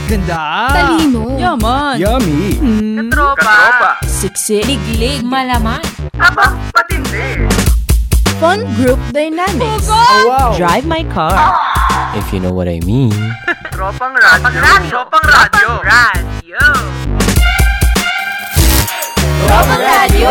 Ganda! Talino! Yaman! Yummy! Katropa! Siksik! Liglig! Malaman! Aba, patindi! Fun group dynamics! Oh, wow! Drive my car! If you know what I mean. Tropang radyo! Tropang radyo! Tropang radyo!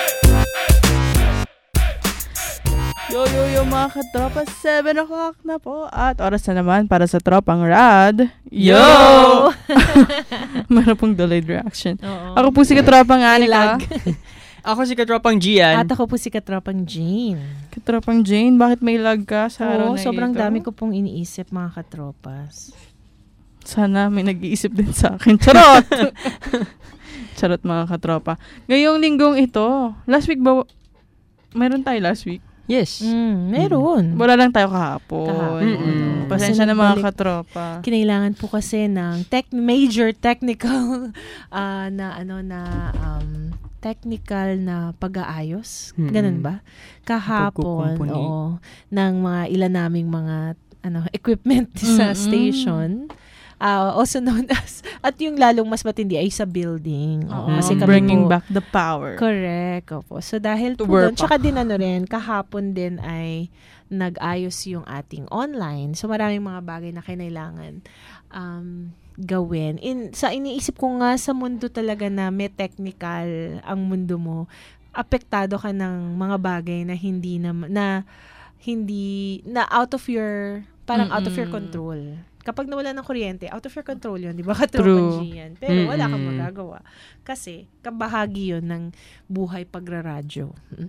Yo, mga katropa, 7 o'clock na po. At oras na naman para sa Tropang Rad. Yo! Meron pong delayed reaction. Oo. Ako po si Katropang Anika. Ako si Katropang Gian. At ako po si Katropang Jane. Katropang Jane, bakit may lag ka sa araw Oo, na sobrang ito? dami ko pong iniisip, mga katropas. Sana may nag-iisip din sa akin. Charot! Charot, mga katropa. Ngayong linggong ito, last week ba? Meron tayo last week? Yes. Meron. Wala lang tayo kahapon. Kahapon. Pasensya Kasi na mga nagbalik- katropa. Kinailangan po kasi ng major technical technical na pag-aayos. Ganun ba? Kahapon, Pagkukumpuni. oo, ng mga ilan naming mga equipment sa station. Also known as, at yung lalong mas matindi ay sa building. Oo, kasi kami Bringing po, back the power. correct. Opo. So, dahil To po work doon, tsaka din rin, kahapon din ay nag-ayos yung ating online. So, maraming mga bagay na kinailangan gawin. Sa iniisip ko nga sa mundo talaga na may technical ang mundo mo, apektado ka ng mga bagay na hindi out of your, parang out of your control. Kapag nawala ng kuryente, out of your control yun, di ba? Katropang yan. Pero wala kang magagawa. Kasi, kabahagi yun ng buhay pagraradyo.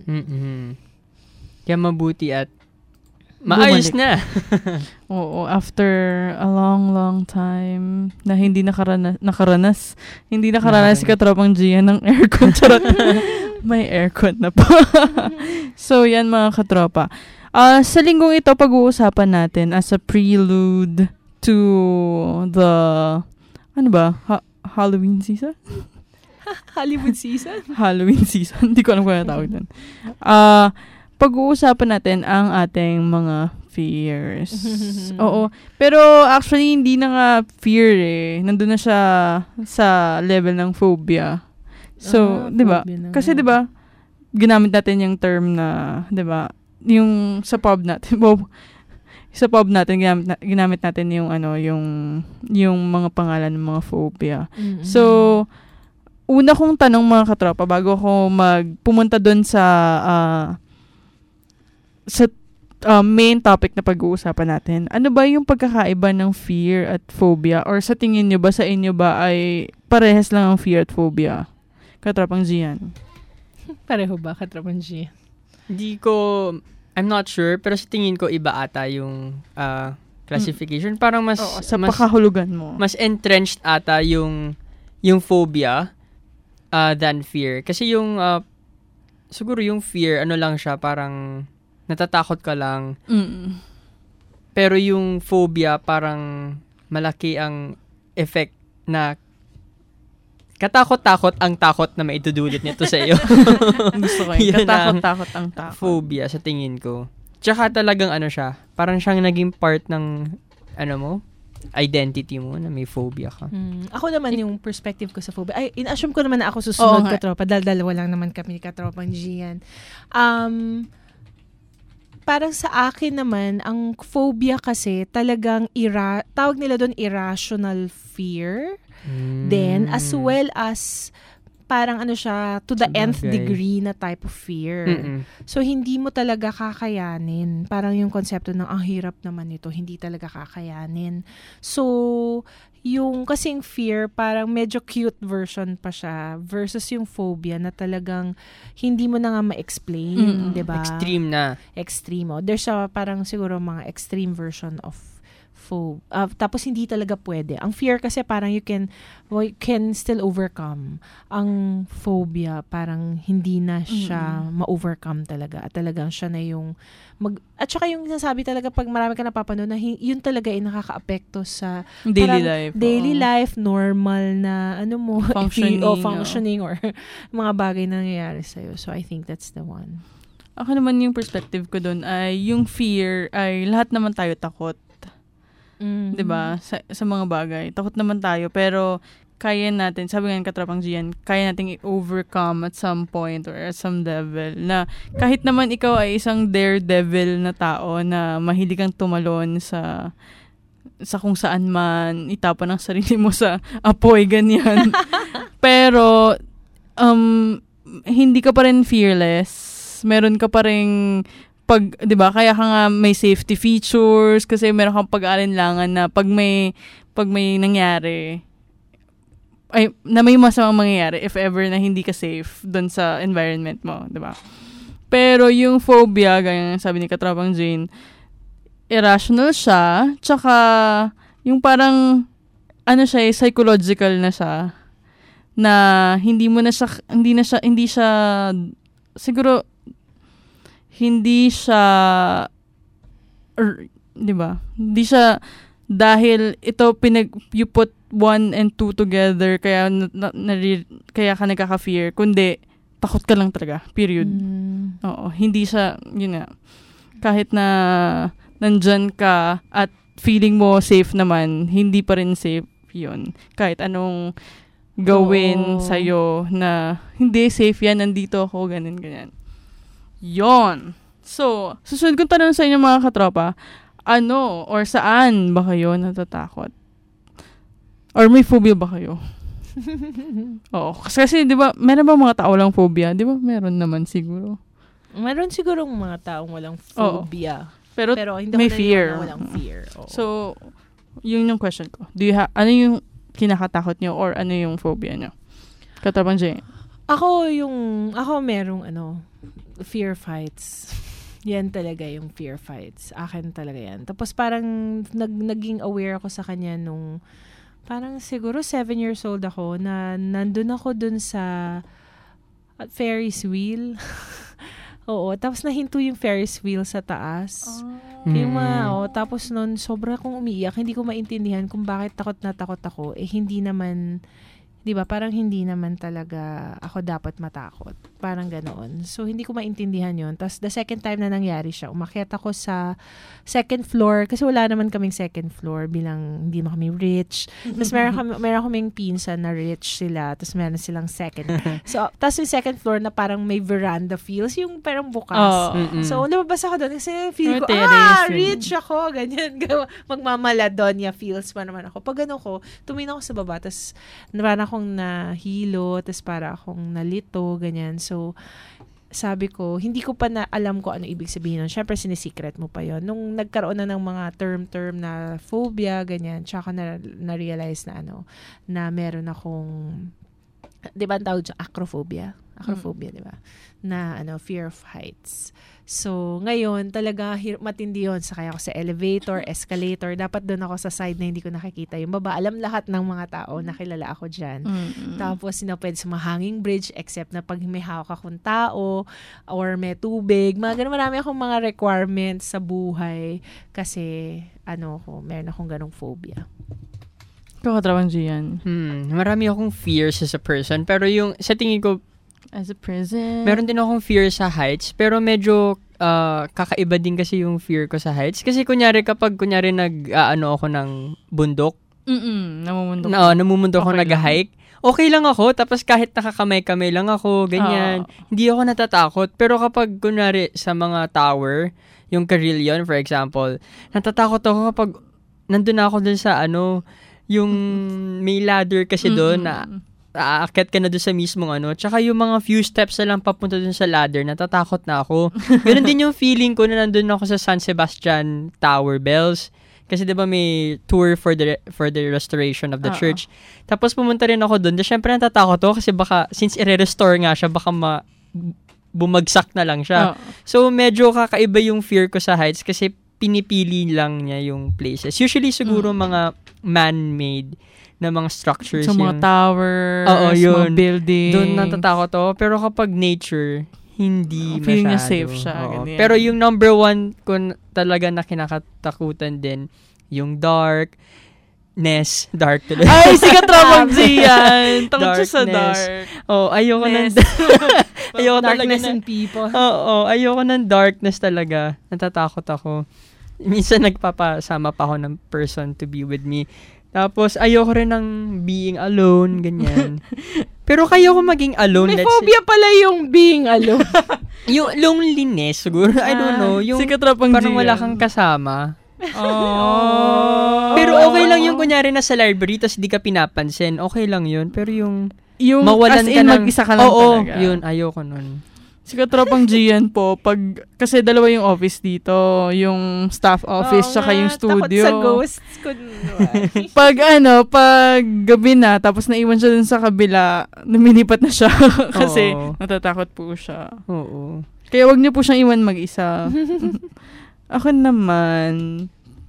Kaya mabuti at maayos na. Oo, after a long time na hindi nakaranas si Katropang Gian ng aircon. Charot. May aircon na po. So, yan mga katropa. Sa linggong ito, pag-uusapan natin as a prelude to the, Halloween season? Hollywood season? Halloween season. Hindi ko alam kung ano tawag doon. Pag-uusapan natin ang ating mga fears. Oo. Pero actually, hindi na nga fear Nandun na siya sa level ng phobia. So, di ba? Kasi di ba, ginamit natin yung term na, di ba, yung sa pub natin, ginamit natin yung yung mga pangalan ng mga phobia. So, una kong tanong mga katropa bago ako pumunta doon sa main topic na pag-uusapan natin. Ano ba yung pagkakaiba ng fear at phobia? Or sa tingin nyo ba, sa inyo ba ay parehas lang ang fear at phobia? Katropang Gian. Pareho ba, Katropang Gian? I'm not sure, pero sa tingin ko iba ata yung classification. Parang mas sa pakahulugan mo. Mas entrenched ata yung phobia than fear. Kasi yung siguro yung fear, lang siya, parang natatakot ka lang. Pero yung phobia, parang malaki ang effect na katakot-takot ang takot na maitudulot nito sa iyo. Gusto ko yun. Katakot-takot ang takot. Phobia sa tingin ko. Tsaka talagang siya, parang siyang naging part ng, identity mo na may phobia ka. Ako naman yung perspective ko sa phobia. Ay, in-assume ko naman na ako susunod, katropa. Dahil dalawa lang naman kami ni Katropang Gian. Parang sa akin naman, ang phobia kasi talagang tawag nila doon irrational fear. Then, as well as parang siya, to the nth degree na type of fear. So, hindi mo talaga kakayanin. Parang yung konsepto ng, ang hirap naman ito, hindi talaga kakayanin. So, yung kasing fear, parang medyo cute version pa siya versus yung phobia na talagang hindi mo na nga ma-explain, di ba? Extreme na. Extreme. There's parang siguro mga extreme version of tapos hindi talaga pwede. Ang fear kasi parang you can still overcome. Ang phobia parang hindi na siya ma-overcome talaga. At talagang siya na yung at saka yung nasabi talaga pag marami ka napapanood na yun talaga ay nakaka-apekto sa daily life, normal na functioning or mga bagay na nangyayari sa'yo. So I think that's the one. Ako naman yung perspective ko doon ay yung fear ay lahat naman tayo takot. Mm. 'Di ba? Sa mga bagay. Takot naman tayo, pero kaya natin, sabi nga ng Katrapang Gian, kaya nating i-overcome at some point or at some level na kahit naman ikaw ay isang daredevil na tao na mahilig kang tumalon sa kung saan man, itapon ang sarili mo sa apoy, ganyan. Pero, hindi ka pa rin fearless. Meron ka pa rin di ba, kaya ka nga may safety features kasi meron kang pag-aalinlangan na pag may nangyari, na may masamang mangyayari if ever na hindi ka safe doon sa environment mo, di ba? Pero yung phobia, gaya ng sabi ni Katrapang Jane, irrational siya, tsaka yung parang, psychological na siya, na hindi siya, siguro, hindi siya, di ba? Hindi siya, dahil ito you put 1 and 2 together, kaya ka nagkaka-fear, kundi, takot ka lang talaga, period. Oo, hindi siya, yun nga, kahit na nandyan ka at feeling mo safe naman, hindi pa rin safe yun. Kahit anong gawin sa'yo na, hindi, safe yan, nandito ako, ganyan. Yon. So, susunod kong tanong sa inyo mga katropa, or saan ba kayo natatakot? Or may phobia ba kayo? Oo. Kasi, di ba, meron ba mga tao lang phobia? Di ba, meron naman siguro. Meron sigurong mga taong walang phobia. Pero hindi may ko fear. Walang fear. Oo. So, yun yung question ko. Ano yung kinakatakot nyo or ano yung phobia nyo? Katrapang Jane. Ako merong fear fights. Yan talaga yung fear fights. Akin talaga yan. Tapos parang naging aware ako sa kanya nung parang siguro 7 years old ako na nandun ako dun sa Ferris wheel. Oo. Tapos nahinto yung Ferris wheel sa taas. Yung tapos nun, sobra akong umiiyak. Hindi ko maintindihan kung bakit takot na takot ako. Hindi naman, di ba, parang hindi naman talaga ako dapat matakot. Parang ganoon. So, hindi ko maintindihan yon. Tapos, the second time na nangyari siya, umakyat ako sa second floor. Kasi wala naman kaming second floor bilang hindi mo kami rich. Tapos, meron kaming pinsan na rich sila. Tapos, meron silang second. So, tapos yung second floor na parang may veranda feels, yung parang bukas. So, lumabas ako doon kasi feel ko, rich ako. Ganyan. Magmamaladonya feels pa naman ako. Pag ano ko, tumingin ako sa baba. Tapos, parang akong nahilo. Tapos, parang akong nalito. Ganyan. So, sabi ko, hindi ko pa na alam ko ano ibig sabihin nun. Siyempre, sinisecret mo pa yon. Nung nagkaroon na ng mga term na phobia, ganyan, tsaka na-realize na meron akong, di ba ang tawag dyan? Acrophobia, di ba? Na, fear of heights. So, ngayon, talaga matindi yun. Sakay ako sa elevator, escalator. Dapat doon ako sa side na hindi ko nakikita yung baba. Alam lahat ng mga tao, nakilala ako dyan. Tapos, pwede sa mahanging bridge, except na pag may hawak akong tao, or may tubig. Marami akong mga requirements sa buhay. Kasi, meron akong ganong phobia. Katrapang Gian. Marami akong fears as a person. Pero yung, sa tingin ko, as a person, meron din akong fear sa heights, pero medyo kakaiba din kasi yung fear ko sa heights. Kasi kapag ako ng bundok, namumundok ako, nag-hike, okay lang ako, tapos kahit nakakamay-kamay lang ako, ganyan, hindi ako natatakot. Pero kapag kunyari sa mga tower, yung Carillon, for example, natatakot ako kapag nandun ako dun sa yung may ladder kasi doon na aakyat ka na doon sa mismong tsaka yung mga few steps na lang papunta doon sa ladder, natatakot na ako. Ganun din yung feeling ko na nandun ako sa San Sebastian Tower Bells. Kasi 'di ba may tour for the restoration of the church. Tapos pumunta rin ako doon. Syempre natatakot ako kasi baka since i-restore nga siya, baka bumagsak na lang siya. So medyo kakaiba yung fear ko sa heights kasi pinipili lang niya yung places. Usually siguro mga man-made na mga structures. So, mga towers, mga buildings. Doon natatakot ako. Pero kapag nature, hindi masyado. Feeling niya safe siya. Pero yung number 1 ko talaga na kinakatakutan din, yung darkness. Dark tuloy. Ay, si Katrapang Gian. Takot siya sa dark. Ayoko ng ayoko darkness talaga and people. Ayoko ng darkness talaga. Natatakot ako. minsan nagpapasama pa ako ng person to be with me. Tapos, ayoko rin ng being alone, ganyan. Pero kaya ko maging alone. May phobia pala yung being alone. Yung loneliness, siguro. I don't know. Yung si Katropang parang Gian. wala kang kasama. Oh. Pero okay lang yung kunyari na sa library, tapos di ka pinapansin. Okay lang yun. Pero yung as mawalan in, ka ng... mag-isa ka lang talaga. Yun. Ayoko nun. Si Katropang Gian po, kasi dalawa yung office dito, yung staff office, tsaka yung studio. Takot sa ghosts. Pag gabi na, tapos naiwan siya dun sa kabila, lumilipat na siya. Kasi natatakot po siya. Oo. Kaya wag niyo po siyang iwan mag-isa. Ako naman,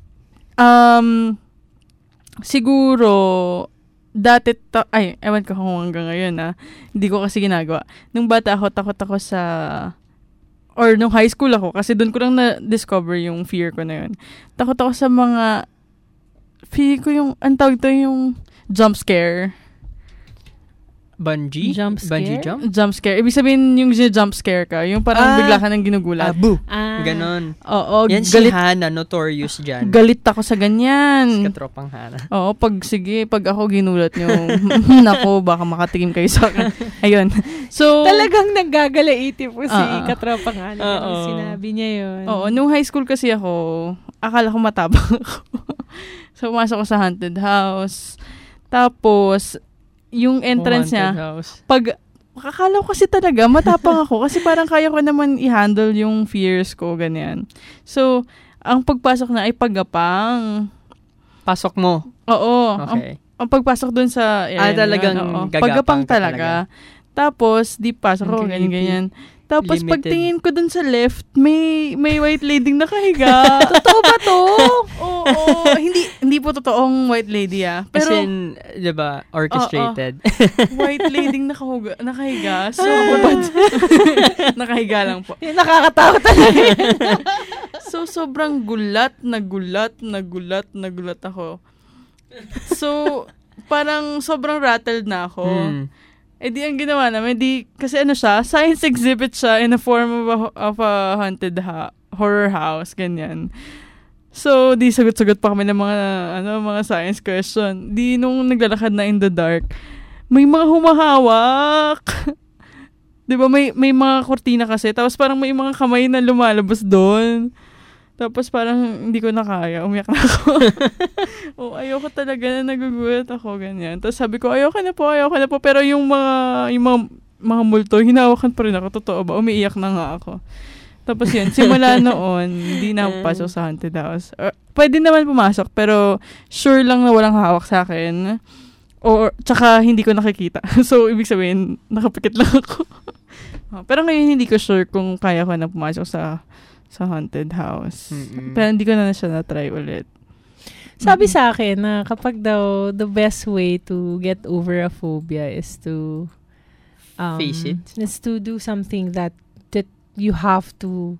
siguro, dati, ewan ko kung hanggang ngayon, hindi ko kasi ginagawa. Nung bata ako, takot ako or nung high school ako, kasi doon ko lang na-discover yung fear ko na yun. Takot ako sa fear ko ang tawag to yung jump scare. Bungee? Bungee jump? Jump scare. Ibig sabihin yung jump scare ka, yung parang bigla ka nang ginugulat. Boo! Ganon. Oo, yan si Hana, notorious dyan. Galit ako sa ganyan. Si Katropang Hana. Oo, pag ako ginulat nyo, nako, baka makatikim kayo sa akin. Ayun. So, talagang naggagalaiti po si Katropang Hana. Sinabi niya yun. Oo, nung high school kasi ako, akala ko matabang ako. So, pumasok ko sa haunted house. Tapos, yung entrance niya, akala ko kasi talaga, matapang ako. Kasi parang kaya ko naman i-handle yung fears ko, ganyan. So, ang pagpasok na ay paggapang. Pasok mo? Oo. Okay. Ang pagpasok dun sa area talagang paggapang talaga. Tapos, di pasok ko, ganyan. Tapos, limited. pagtingin ko dun sa left, may white lady nakahiga. Totoo ba to? Oo. Hindi po totoong white lady, Pero, as in, diba, orchestrated. White lady nakahiga. So, nakahiga lang po. Nakakatakot talaga. So, sobrang gulat ako. So, parang sobrang rattled na ako. Di ang ginawa namin, kasi siya, science exhibit siya in the form of a haunted horror house, ganyan. So, sagot-sagot pa kami ng mga science question. Nung naglalakad na in the dark, may mga humahawak. Diba, may mga kortina kasi, tapos parang may mga kamay na lumalabas doon. Tapos parang hindi ko na kaya, umiyak na ako. Ayoko talaga na nagugulat ako, ganyan. Tapos sabi ko, ayoko na po. Pero yung mga multo, hinawakan pa rin ako, totoo ba? Umiiyak na nga ako. Tapos yun, simula noon, hindi na ako pasok sa haunted house. Pwede naman pumasok, pero sure lang na walang hawak sa akin. Tsaka hindi ko nakikita. So, ibig sabihin, nakapikit lang ako. Pero ngayon, hindi ko sure kung kaya ko na pumasok sa haunted house. Pero hindi ko na siya na-try ulit. Sabi sa akin na kapag daw the best way to get over a phobia is to face it. Is to do something that you have to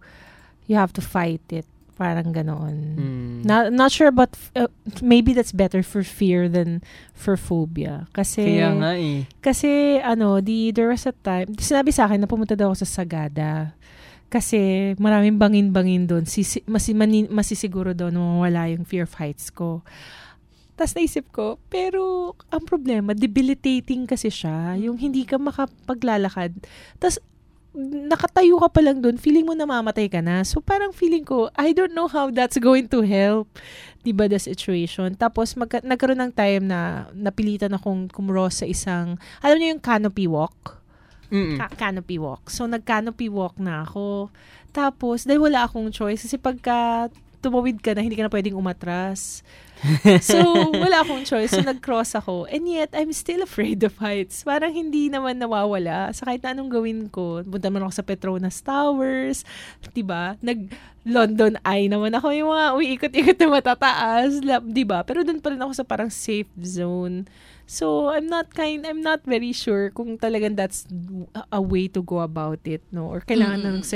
fight it. Parang ganoon. Not sure, but maybe that's better for fear than for phobia. Kasi kaya nga Kasi there was a time, sinabi sa akin na pumunta daw ako sa Sagada. Kasi maraming bangin-bangin doon. Masisiguro daw na mawala yung fear of heights ko. Tapos naisip ko, pero ang problema, debilitating kasi siya. Yung hindi ka makapaglalakad. Tapos nakatayo ka pa lang doon, feeling mo namamatay ka na. So parang feeling ko, I don't know how that's going to help. Diba the situation? Tapos nagkaroon ng time na napilitan akong kumross sa isang, alam niyo yung canopy walk? Canopy walk. So, nag-canopy walk na ako. Tapos, dahil wala akong choice, kasi pagka tumawid ka na, hindi ka na pwedeng umatras. So, wala akong choice. So, nag-cross ako. And yet, I'm still afraid of heights. Parang hindi naman nawawala. Sa kahit na anong gawin ko. Punta naman ako sa Petronas Towers. Diba? Nag-London Eye naman ako. Yung mga uiikot-ikot na matataas. Diba? Pero dun pa rin ako sa parang safe zone. So, I'm not very sure kung talagang that's a way to go about it, no? Or kailangan ng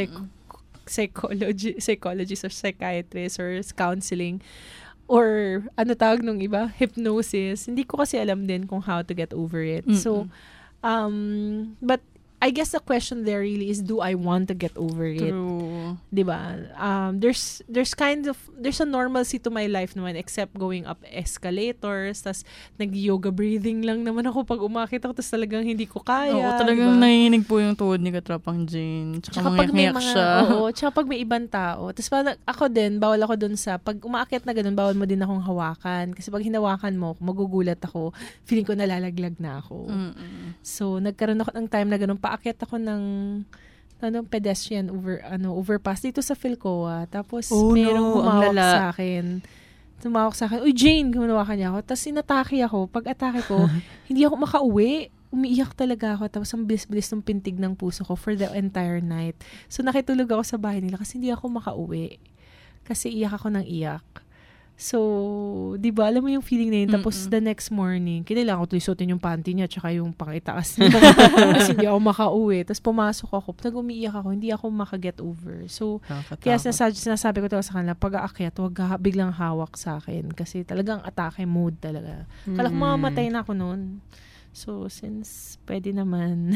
psychologist or psychiatrist or counseling. Or, tawag nung iba? Hypnosis. Hindi ko kasi alam din kung how to get over it. So, but I guess the question there really is, do I want to get over it? True. Diba? There's a normalcy to my life naman except going up escalators, tas nag-yoga breathing lang naman ako pag umakit ako, tas talagang hindi ko kaya. Oo, talagang nanginginig po yung tuhod ni Katropang Jane. Tsaka pag may mga siya. Oo, tsaka pag may ibang tao. Tas parang ako din, bawal ako dun sa, pag umaakit na ganun, bawal mo din akong hawakan. Kasi pag hinawakan mo, magugulat ako. Feeling ko nalalaglag na ako. So, nagkaroon ako ng time na ganun, paakyat ako ng pedestrian overpass dito sa Philcoa. Tapos merong humawak sa akin. Tumawak sa akin, "Uy, Jane," gumawa niya ako. Tapos inatake ako. Pag atake ko, hindi ako makauwi. Umiiyak talaga ako. Tapos ang bilis-bilis ng pintig ng puso ko for the entire night. So nakitulog ako sa bahay nila kasi hindi ako makauwi. Kasi iyak ako ng iyak. So, di ba, alam mo yung feeling na yun. Tapos, the next morning, kailangan ko isuotin yung panty niya tsaka yung pangitaas niya. Kasi hindi ako makauwi. Tapos, pumasok ako. Pag umiiyak ako, hindi ako maka-get over. So, kaya sinasabi ko talaga sa kanila, pag aakyat, huwag biglang hawak sa akin. Kasi talagang atake mode talaga. Kala ko mamamatay na ako noon. So, since pwede naman.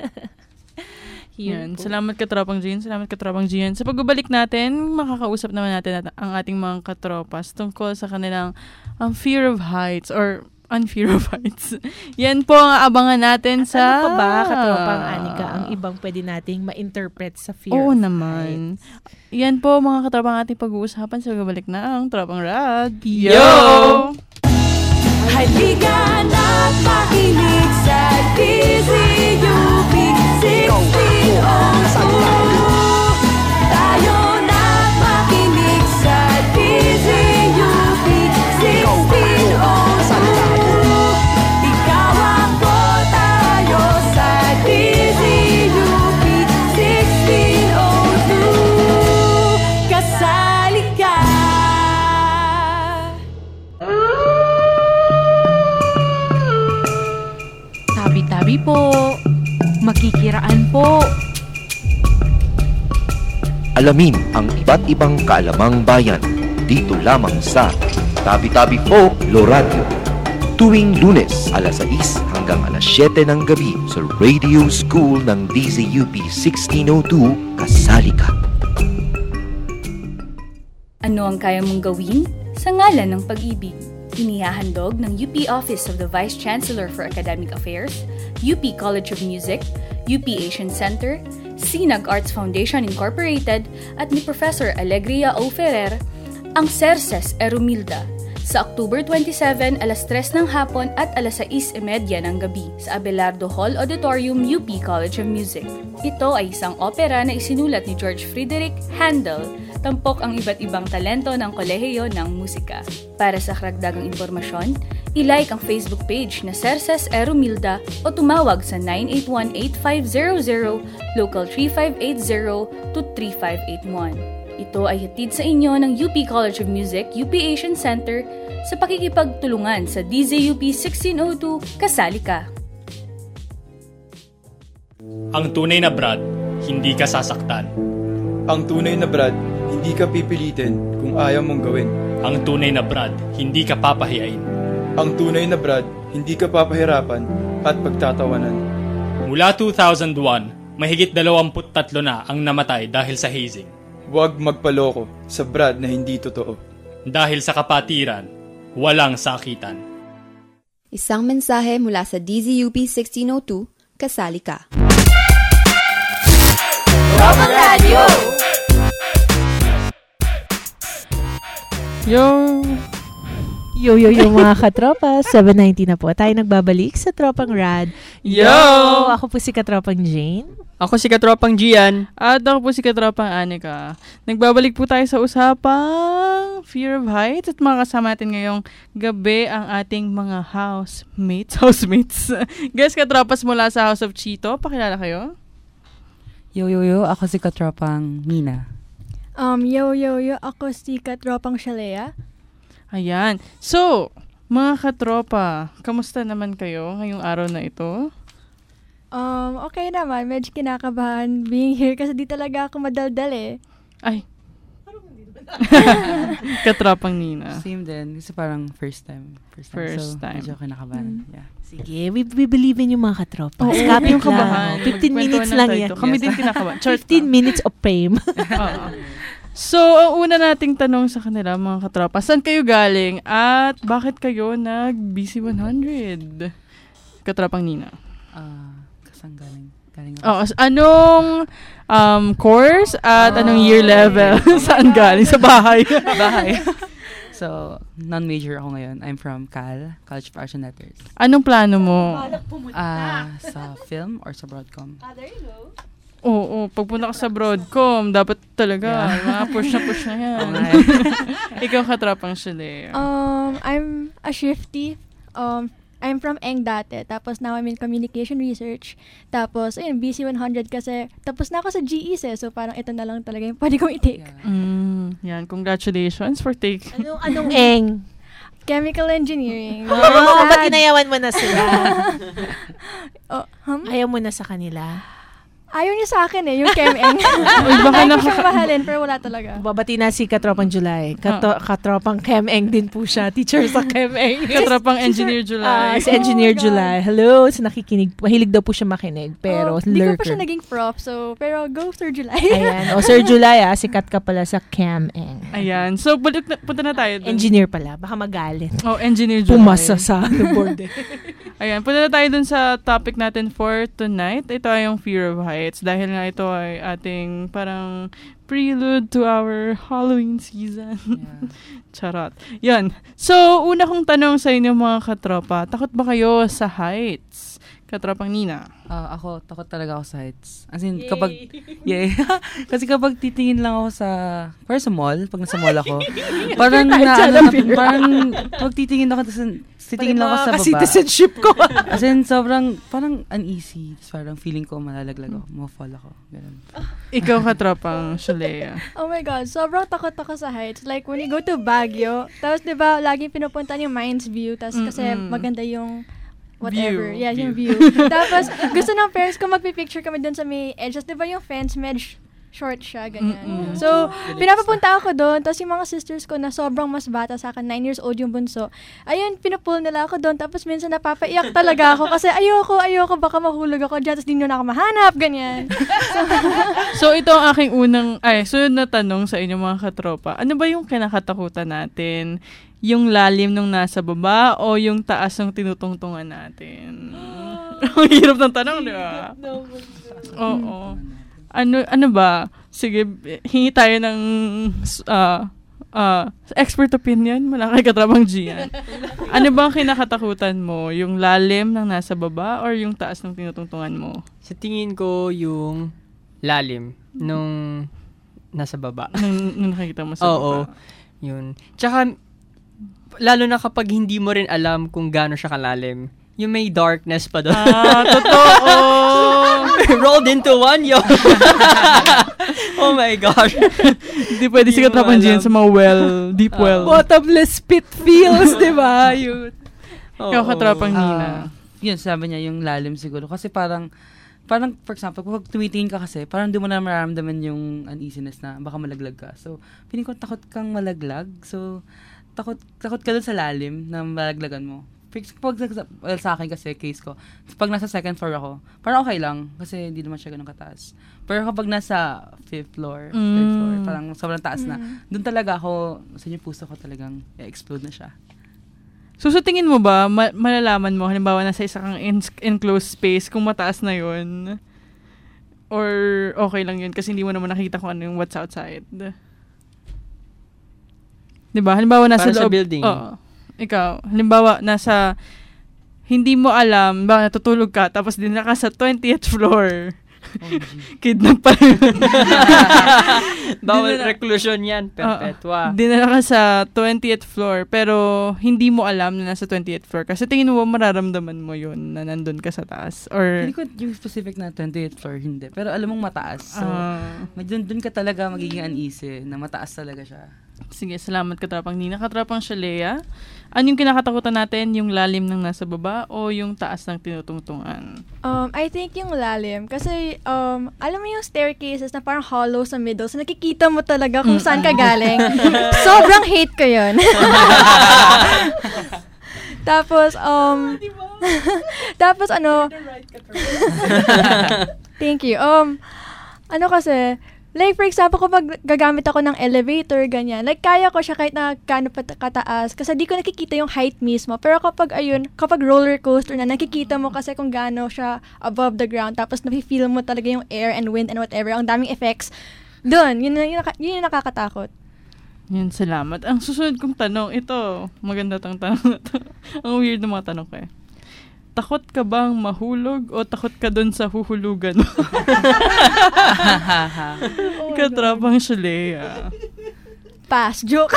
Yan. Salamat Katropang Jane. Salamat Katropang Gian. Sa pagbabalik natin, makakausap naman natin ang ating mga katropas tungkol sa kanilang fear of heights or unfear of heights. Yan po ang aabangan natin sa... Ano pa ba, Katropang Anika, ang ibang pwede nating ma-interpret sa fear of naman. Heights? Yan po mga katropang ating pag-uusapan sa pagbabalik na ang Tropang Rad. Yo! Halika na't makinig sa DZUP 1602. Tayo na't makinig sa DZUP 1602. Ikaw ako, tayo sa DZUP 1602. Kasali ka. Tabi-tabi po. Makikiraan po. Alamin ang iba't ibang kaalamang bayan dito lamang sa Tabi-Tabi Po Loradio. Tuwing Lunes, alas 6 hanggang alas 7 ng gabi sa Radio School ng DZUP 1602, Kasali Ka. Ano ang kaya mong gawin sa ngalan ng pag-ibig? Inihahandog ng UP Office of the Vice Chancellor for Academic Affairs, UP College of Music, UP Asian Center, Sinag Arts Foundation Incorporated at ni Professor Alegria O. Ferrer, ang Cerces Erumilda sa October 27, alas 3 ng hapon at alas 6:30 ng gabi sa Abelardo Hall Auditorium, UP College of Music. Ito ay isang opera na isinulat ni George Frederick Handel, tampok ang iba't ibang talento ng kolehiyo ng musika. Para sa karagdagang impormasyon, i-like ang Facebook page na Cerces Erumilda o tumawag sa 981-8500, local 3580-3581. Ito ay hatid sa inyo ng UP College of Music, UP Asian Center sa pakikipagtulungan sa DZUP 1602, Kasali Ka. Ang tunay na Brad, hindi ka sasaktan. Ang tunay na Brad, hindi ka pipilitin kung ayaw mong gawin. Ang tunay na Brad, hindi ka papahiyain. Ang tunay na Brad, hindi ka papahirapan at pagtatawanan. Mula 2001, mahigit 23 na ang namatay dahil sa hazing. Huwag magpaloko sa Brad na hindi totoo. Dahil sa kapatiran, walang sakitan. Isang mensahe mula sa DZUP 1602, Kasali Ka. Tropang Radio! Yo mga katropa, 7:90 na po. Tayo nagbabalik sa Tropang Rad. Yo! Ako po si Katropang Jane. Ako si Katropang Gian. At ako po si Katropang Anika. Nagbabalik po tayo sa usapang Fear of Heights at makakasama natin ngayong gabi ang ating mga housemates. Guys, katropas mula sa House of Chito. Pakilala kayo? Yo, ako si Katropang Nina. Yo, ako si Katropang Shalea. Ayan. So, mga katropa, kamusta naman kayo ngayong araw na ito? Okay naman. Medyo kinakabahan being here kasi di talaga ako madaldal eh. Ay. Katropang Nina. Same din. Kasi parang first time. First time. Medyo kinakabahan. Yeah. Sige, we believe in yung mga katropa. Oo, Kapit yung kabahan. lang. 15 minutes lang yan. Kami din kinakabahan. 15 minutes of fame. Oo. So, ang una nating tanong sa kanila, mga katropa, saan kayo galing at bakit kayo nag-BC100? Katropang Nina. Saan galing? Anong course at anong year level? Saan galing? Sa bahay. Bahay. So, non-major ako ngayon. I'm from CAL, College of Arts and Letters. Anong plano mo? Sa film or sa broadcom? There you go. Oo, pagpunta ka sa broadcom, dapat talaga, push na yan. Ikaw, Katropang Shalea. I'm a shifty. I'm from Eng dati. Tapos now I'm in communication research. Tapos, ayun, BC100 kasi tapos na ako sa GEs So, parang ito na lang talaga yung pwede kong i-take. Yan, congratulations for take. Anong Eng? Chemical engineering. Ba't inayawan mo na sila? Ayaw mo na sa kanila? Ayaw niya sa akin yung Chem-Eng. Baka Ayaw ko siyang mahalin, pero wala talaga. Babati na si Katropang July. Katropang Chem-Eng din po siya. Teacher sa Chem-Eng. Katropang Engineer July. Si Engineer July. Hello, sa nakikinig. Mahilig daw po siya makinig, pero Hindi ko lurker. pa siya naging prof, pero go Sir July. Ayan. Sir July, sikat ka pala sa Chem-Eng. Ayan. So, punta na tayo dun. Engineer pala. Baka magalit. Engineer July. Pumasa sa board. Ayan. Punta na tayo dun sa topic natin for tonight. Ito ay yung fear of heights. Dahil nga ito ay ating parang prelude to our Halloween season. Yeah. Charot. Yan. So, una kong tanong sa inyo mga katropa, takot ba kayo sa heights? Katropang Nina. Ako, takot talaga ako sa heights. As in, kapag, kasi kapag titingin lang ako parang sa mall, pag nasa mall ako, parang pag titingin ako, titingin lang ako sa baba. Citizenship ko. As in, parang uneasy. Parang feeling ko malalaglag ako, ma-fall ako. Ganun. Ikaw, Katropang Shalea. Oh my God, sobrang takot ako sa heights. Like, when you go to Baguio, tapos diba, laging pinupunta yung Mines View, tapos kasi maganda yung whatever. View. Yeah, yung view. Tapos, gusto ng parents ko magpipicture kami dun sa may edge. Tapos, diba yung fence, short siya, ganyan. So, pinapapunta ako doon. Tapos, yung mga sisters ko na sobrang mas bata sa akin, 9 years old yung bunso. Ayun, pinupull nila ako doon. Tapos, minsan napapaiyak talaga ako kasi ayoko, baka mahulog ako dyan. Tapos, di nyo na ako mahanap, ganyan. So, ito ang aking sunod na tanong sa inyo mga katropa. Ano ba yung kinakatakutan natin? Yung lalim nung nasa baba o yung taas ng tinutungtungan natin? Ang hirap ng tanong, di ba? Oo. Ano ba? Sige, hingi tayo ng expert opinion mula kay Katropang Gian. Ano ba ang kinakatakutan mo? Yung lalim ng nasa baba or yung taas ng tinutungtungan mo? Sa tingin ko, yung lalim nung nasa baba. Nung nakikita mo sa baba. Oo. Yun. Tsaka, lalo na kapag hindi mo rin alam kung gaano siya kalalim. Yung may darkness pa doon. Totoo! Rolled into one, yo! Oh my gosh. Hindi pwede si Katropang Gian sa mga deep well. Bottomless pit feels, di ba? Yun. Ikaw, Katropang Nina. Yun, sabi niya, yung lalim siguro. Kasi parang, for example, kapag tumitingin ka kasi, parang di mo na mararamdaman yung uneasiness na baka malaglag ka. So, piling ko takot kang malaglag. So, takot ka dun sa lalim na malaglagan mo. Sa akin kasi, case ko, pag nasa second floor ako, parang okay lang kasi hindi naman siya ganun kataas. Pero kapag nasa fifth floor, third floor, parang sobrang taas na. Doon talaga ako, sa yung puso ko talagang explode na siya. So, sa tingin mo ba, malalaman mo, halimbawa nasa isa kang enclosed space, kung mataas na yun? Or okay lang yun kasi hindi mo naman nakikita kung ano yung what's outside? Diba? Halimbawa nasa para loob. Sa building. Oo. Ikaw, halimbawa nasa, hindi mo alam, ba natutulog ka, tapos din ka sa 20th floor. Kidnap pa yun. Bawal reclusion yan, perpetua. Dinala ka sa 20th floor, pero hindi mo alam na nasa 20th floor. Kasi tingin mo, mararamdaman mo yun na nandun ka sa taas. Or hindi ko yung specific na 20th floor, hindi. Pero alam mong mataas. So, dun ka talaga magiging uneasy na mataas talaga siya. Sige, salamat Katrapang Nina. Katrapang Shalea, ano yung kinakatakutan natin? Yung lalim ng nasa baba o yung taas ng tinutungtungan? I think yung lalim. Kasi, alam mo yung staircases na parang hollow sa middle. So, nakikita mo talaga kung saan ka galing. Sobrang hate ko yun. Tapos, tapos thank you. Ano kasi, like, for example, kapag gagamit ako ng elevator, ganyan, like, kaya ko siya kahit na gaano pa kataas kasi di ko nakikita yung height mismo. Pero kapag roller coaster na, nakikita mo kasi kung gaano siya above the ground, tapos nafe-feel mo talaga yung air and wind and whatever, ang daming effects. Doon, yun yung nakakatakot. Yan, salamat. Ang susunod kong tanong, ito, maganda tang tanong na to. Ang weird ng mga tanong ko eh. Takot ka bang mahulog o takot ka dun sa huhulugan mo? Katrapang Shalea. Pass. Joke.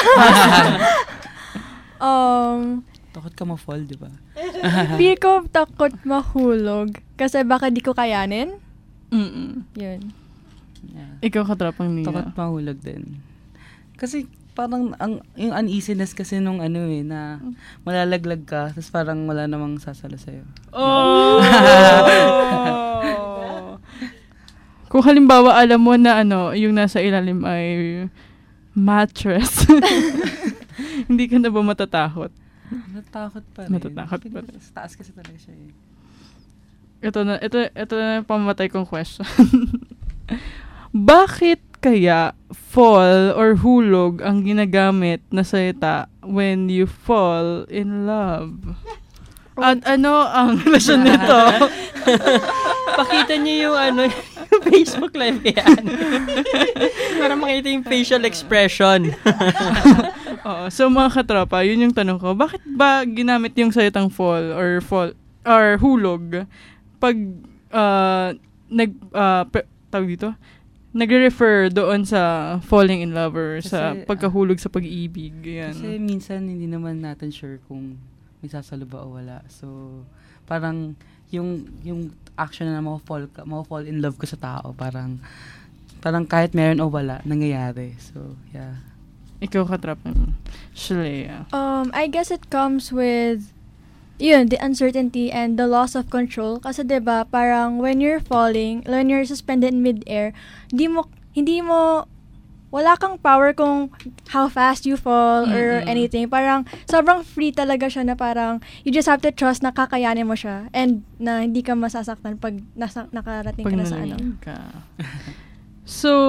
Takot ka ma-fall, di ba? Feel ko takot mahulog kasi baka di ko kayanin. Yun. Yeah. Ikaw, Katrapang Nina. Takot mahulog din. Kasi parang yung uneasiness kasi nung na malalaglag ka tapos parang wala namang sasalo sa'yo. Oh! Kung halimbawa alam mo na yung nasa ilalim ay mattress, hindi ka na ba matatakot? Natatakot pa rin. Natatakot pa rin. Sa taas kasi talaga siya eh. Ito na pamamatay kong question. Bakit kaya fall or hulog ang ginagamit na salita when you fall in love? At ano ang relasyon nito? Pakita niyo yung Facebook live yan. Para makita yung facial expression. Oo. So mga katropa, yun yung tanong ko. Bakit ba ginamit yung salitang fall or hulog pag tawag dito? Nagre-refer doon sa falling in love or sa pagkahulog sa pag-ibig. Yan. Kasi minsan hindi naman natin sure kung may sasalo ba o wala. So, parang yung action na ma-fall in love ko sa tao, parang kahit meron o wala, nangyayari. So, yeah. Ikaw, Katrapang Shalea. I guess it comes with the uncertainty and the loss of control. Kasi 'di ba, parang when you're suspended in mid-air, wala kang power kung how fast you fall or anything. Parang sobrang free talaga siya na parang you just have to trust na kakayanin mo siya and na hindi ka masasaktan pag nakarating ka na sa So,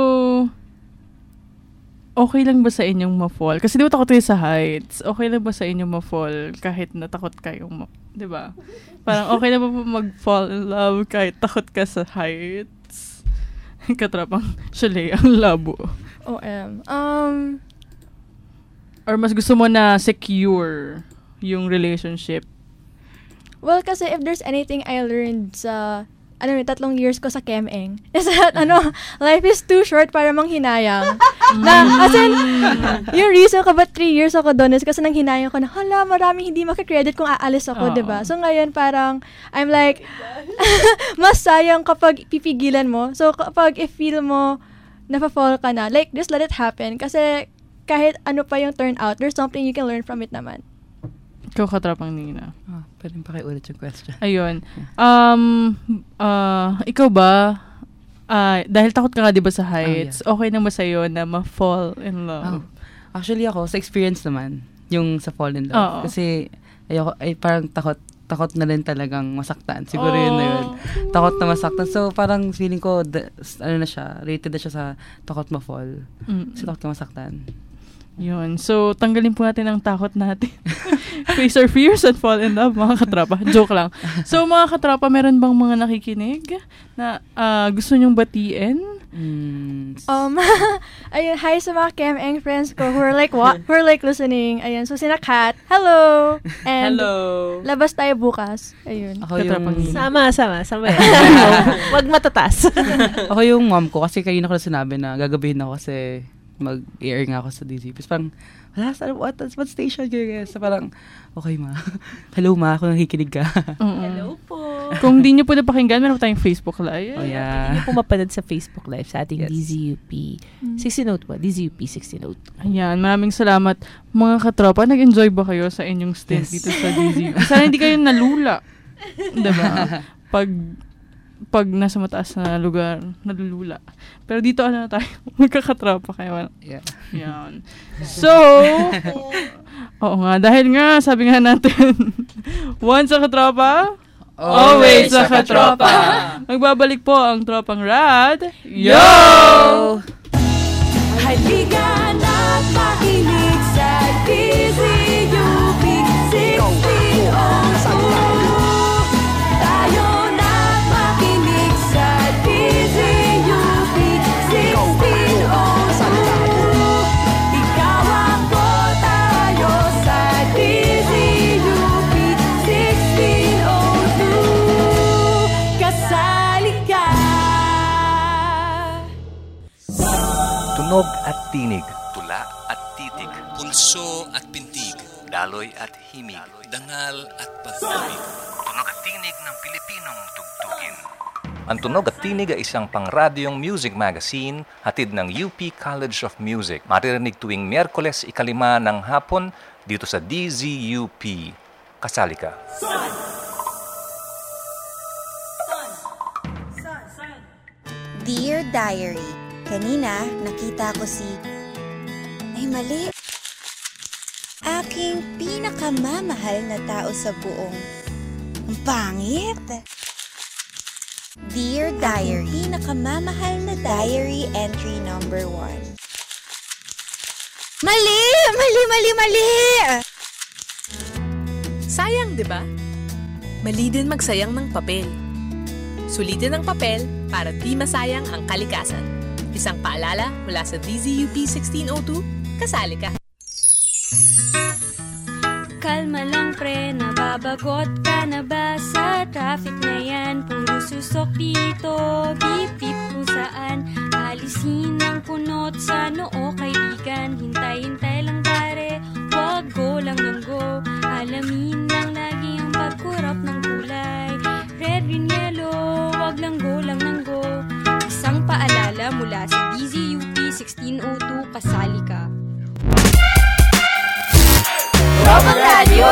okay lang ba sa inyong ma-fall? Kasi di ba takot kayo sa heights? Okay lang ba sa inyong ma-fall kahit natakot kayong di ba? Parang okay na ba mag-fall in love kahit takot ka sa heights? Katrapang Shalea, ang labo. Or mas gusto mo na secure yung relationship? Well, kasi if there's anything I learned sa 3 years ko sa ChemEng is that, life is too short para manghinayang. As in, yung reason ko ba 3 years ako doon is kasi nang hinayang ko na, maraming hindi makikredit kung aalis ako, diba? So ngayon parang, I'm like, mas sayang kapag pipigilan mo. So kapag feel mo, nafa-fall ka na, like, just let it happen. Kasi kahit ano pa yung turnout, there's something you can learn from it naman. Ikaw, Katrapang Nina. Pwede pakiulit yung question. Ayun. Ikaw ba, dahil takot ka nga diba sa heights, okay na ba sa'yo na ma-fall in love? Actually ako, sa experience naman, yung sa fall in love. Kasi, parang takot na rin talagang masaktan. Siguro yun na yun. Takot na masaktan. So, parang feeling ko, rated na siya sa takot ma-fall. Kasi takot ka masaktan. Yun. So, tanggalin po natin ang takot natin. Face our fears and fall in love, mga katrapa. Joke lang. So, mga katrapa, meron bang mga nakikinig na gusto nyong batiin? Ayun, hi sa mga ChemEng friends ko who are like listening. Ayun, so sina Kat, hello! And hello! Labas tayo bukas. Ayun. Ako yung... Sama. Wag matatas. Ako yung mom ko, kasi kanina ko na sinabi na gagabihin ako kasi mag-air nga ako sa DZP. Parang, what station yun? So parang, okay ma. Hello ma, kung nakikinig ka. Hello po. Kung di nyo po napakinggan, meron tayong Facebook Live. Oh, yeah. Hindi nyo po mapanood sa Facebook Live sa ating DZUP 1602. DZUP 1602. Ayan, maraming salamat. Mga katropa, nag-enjoy ba kayo sa inyong stint dito sa DZUP? Sana hindi kayo nalula. Diba? Pag nasa mataas na lugar, nalulula. Pero dito, tayo, magkakatropa kayo. Yeah. Yan. So, oo nga, dahil nga, sabi nga natin, once a katropa, always a katropa. Magbabalik po ang Tropang Rad. Yo! Halika na't makinig sa DZUP 1602. Tayo na't makinig sa DZUP 1602. Ikaw ako, tayo sa DZUP 1602. Kasali ka. Tunog at tinig, tula at titig, pulso at pintig, daloy at himig, dangal at pag-ibig. Tunog at tinig ng Pilipinong tugtugin. Ang Tunog at Tinig ay isang pangradyong music magazine hatid ng UP College of Music. Maririnig tuwing Miyerkules 5 ng hapon dito sa DZUP. Kasali ka. Dear Diary, kanina nakita ko si... Ay, mali. Aking pinakamamahal na tao sa buong... Ang pangit. Dear Diary, pinakamamahal na diary entry number 1. Mali! Sayang, di ba? Mali din magsayang ng papel. Sulitin ang papel para di masayang ang kalikasan. Isang paalala mula sa DZUP 1602, kasali ka. Kalma lang pre, nababagot ka na ba sa traffic na yan? Puro susok dito, bip-bip kung saan. Alisin ang kunot sa noo kaibigan. Hintay-hintay lang pare, wag go lang ng go. Alamin lang lagi ang pagkurap ng kulay. Red, green, yellow, wag lang go lang ng go. Isang paalala mula sa DZUP 1602, kasali ka. Tropang Radio!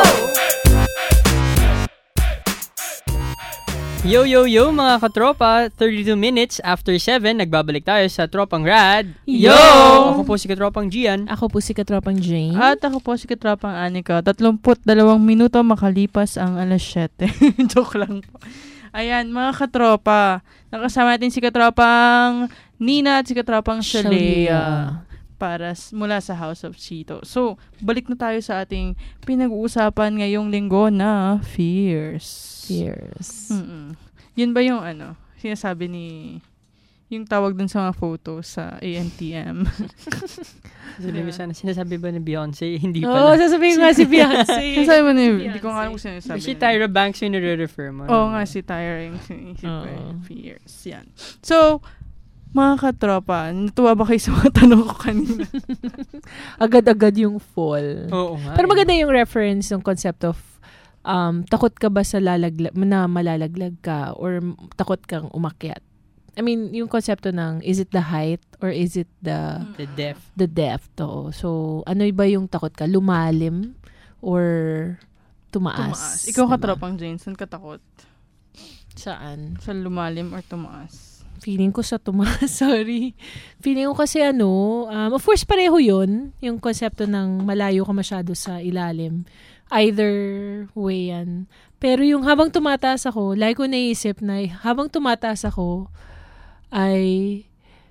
Yo, mga katropa! 32 minutes after 7, nagbabalik tayo sa Tropang Rad. Yo! Ako po si Katropang Gian. Ako po si Katropang Jane. At ako po si Katropang Anika. 32 minuto makalipas ang alas 7. Joke lang po. Ayan, mga katropa. Nakasama natin si Katropang Nina at si Katropang Shalea. Mula sa House of Chito. So, balik na tayo sa ating pinag-uusapan ngayong linggo na fears. Yun ba yung sinasabi yung tawag dun sa mga photo sa ANTM? Sinasabi ba ni Beyonce? Hindi pa. Oo, sasabihin nga si Beyonce. Sinasabi mo hindi ko nga alam kung sinasabi. Si Tyra Banks yung nire-refer mo. Oo nga, si Tyra yung fears. Yan. So, mga katropa, natuwa ba kayo sa mga tanong ko kanina? Agad-agad yung fall. Oo nga. Pero maganda yung reference ng concept of takot ka ba sa malalaglag ka or takot kang umakyat? I mean, yung konsepto ng is it the height or is it the depth? The depth, oo. So, ano ba yung takot ka? Lumalim or tumaas? Ikaw Katropang Jane, saan ka takot? Saan? Sa lumalim or tumaas? Feeling ko sa tumaas, sorry. Feeling ko kasi of course pareho yun, yung konsepto ng malayo ka masyado sa ilalim. Either way yan. Pero yung habang tumataas ako, lagi ko naisip na habang tumataas ako, ay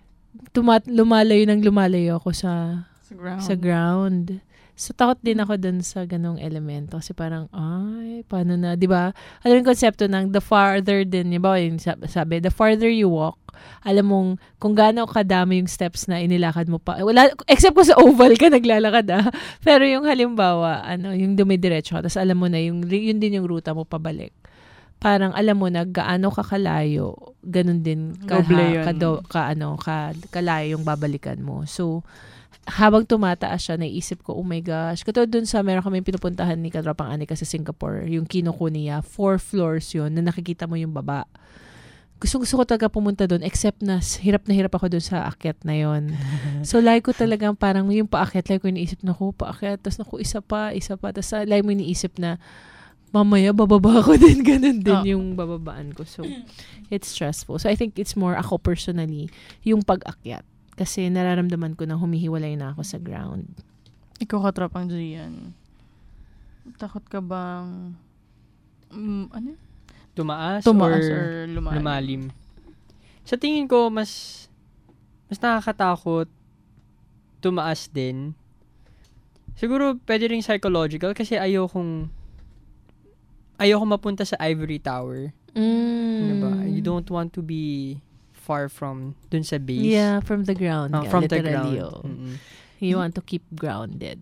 lumalayo ako sa ground. So, takot din ako dun sa ganong elemento. Kasi parang, paano na, di ba? Alam yung konsepto ng the farther din, di ba? Yung sabi, the farther you walk, alam mong kung gaano kadami yung steps na inilakad mo pa. Wala, except kung sa oval ka naglalakad, Pero yung halimbawa, yung dumidiretso ka, tapos alam mo na, yun din yung ruta mo pabalik. Parang alam mo na gaano ka kalayo, ganun din kalayo yung babalikan mo. So, habang tumataas siya, naisip ko, oh my gosh. Katulad dun sa, meron kami pinupuntahan ni Katropang Anika sa Singapore, yung Kinokuniya, 4 floors yun, na nakikita mo yung baba. Gusto ko talaga pumunta doon, except na hirap ako doon sa akyat na yon. So, like ko talagang parang yung paakyat, like ko iniisip na ko, paakyat, tapos naku, isa pa, tapos like mo iniisip na, mamaya, bababa ako din, ganun din yung bababaan ko. So, it's stressful. So, I think it's more ako personally, yung pag-akyat. Kasi nararamdaman ko na humihiwalay na ako sa ground. Ikaw Katropang Gian. Takot ka bang, ano? Tumaas or lumalim? Sa tingin ko, mas nakakatakot tumaas din. Siguro, pwede rin psychological kasi ayoko mapunta sa ivory tower. Diba? You don't want to be far from dun sa base. Yeah, from the ground. From the literally, ground. You want to keep grounded.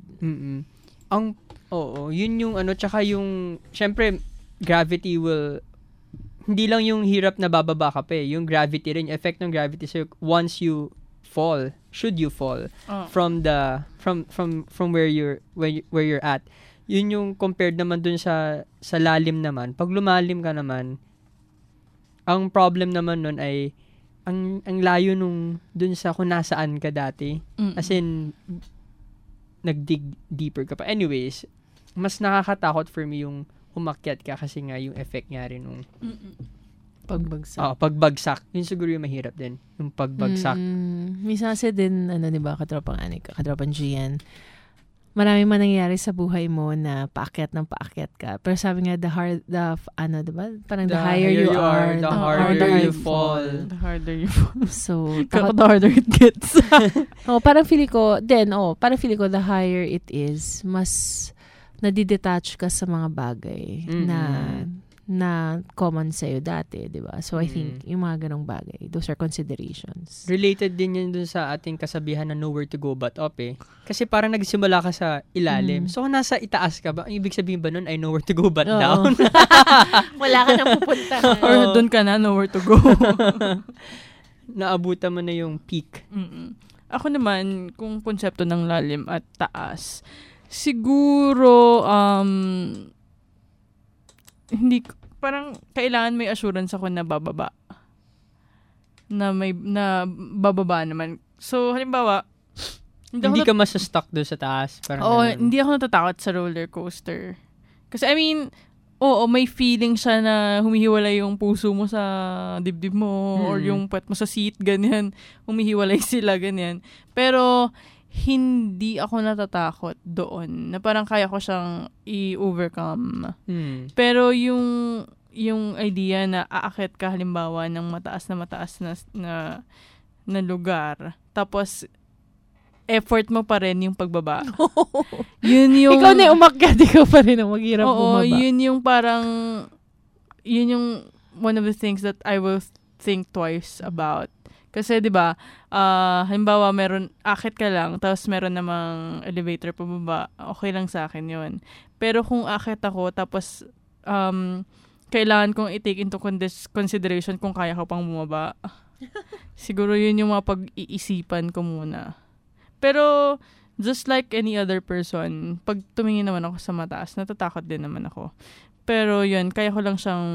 Yun yung tsaka yung, syempre, gravity will, hindi lang yung hirap na bababa ka pa yung gravity rin, effect ng gravity. So, once you fall, should you fall from where you're at, yun yung compared naman dun sa lalim naman. Pag lumalim ka naman, ang problem naman nun ay ang layo nung dun sa kung nasaan ka dati. As in, nag-dig deeper ka pa. Anyways, mas nakakatakot for me yung umakyat ka kasi nga yung effect niya rin nung pagbagsak. Pagbagsak. Yun siguro yung mahirap din. Yung pagbagsak. Minsan kasi din, diba, Katropang Anika, Katropang Gian, marami man nangyayari sa buhay mo na paakyat ka. Pero sabi nga, diba? Parang the higher you are, the harder you fall. The harder you fall. So, the harder it gets. parang feeling ko, the higher it is, mas nadidetach ka sa mga bagay na common sa'yo dati, di ba? So, I think, yung mga ganong bagay, those are considerations. Related din yun dun sa ating kasabihan na nowhere to go but up Kasi parang nagsimula ka sa ilalim. So, kung nasa itaas ka ba, ang ibig sabihin ba nun ay nowhere to go but down? Wala ka nang pupunta. Or dun ka na, nowhere to go. Naabutan mo na yung peak. Ako naman, kung konsepto ng lalim at taas, siguro, parang kailangan may assurance ako na bababa. Na bababa naman. So, halimbawa, hindi ka mas-stuck doon sa taas. Hindi ako natatakot sa roller coaster. Kasi, may feeling siya na humihiwalay yung puso mo sa dibdib mo or yung puwet mo sa seat, ganyan. Humihiwalay sila, ganyan. Pero, hindi ako natatakot doon. Na parang kaya ko siyang i-overcome. Pero yung idea na aakyat ka halimbawa ng mataas na lugar. Tapos, effort mo pa rin yung pagbaba. Yun yung... Ikaw na umakyat, ikaw pa rin ang maghirap bumaba. Yun yung one of the things that I will think twice about. Kasi 'di ba, halimbawa akit ka lang tapos meron namang elevator pababa, okay lang sa akin 'yun. Pero kung akit ako tapos kailangan kong i-take into consideration kung kaya ko pang bumaba. Siguro 'yun yung mga pag-iisipan ko muna. Pero just like any other person, pag tumingin naman ako sa mataas, natatakot din naman ako. Pero 'yun, kaya ko lang siyang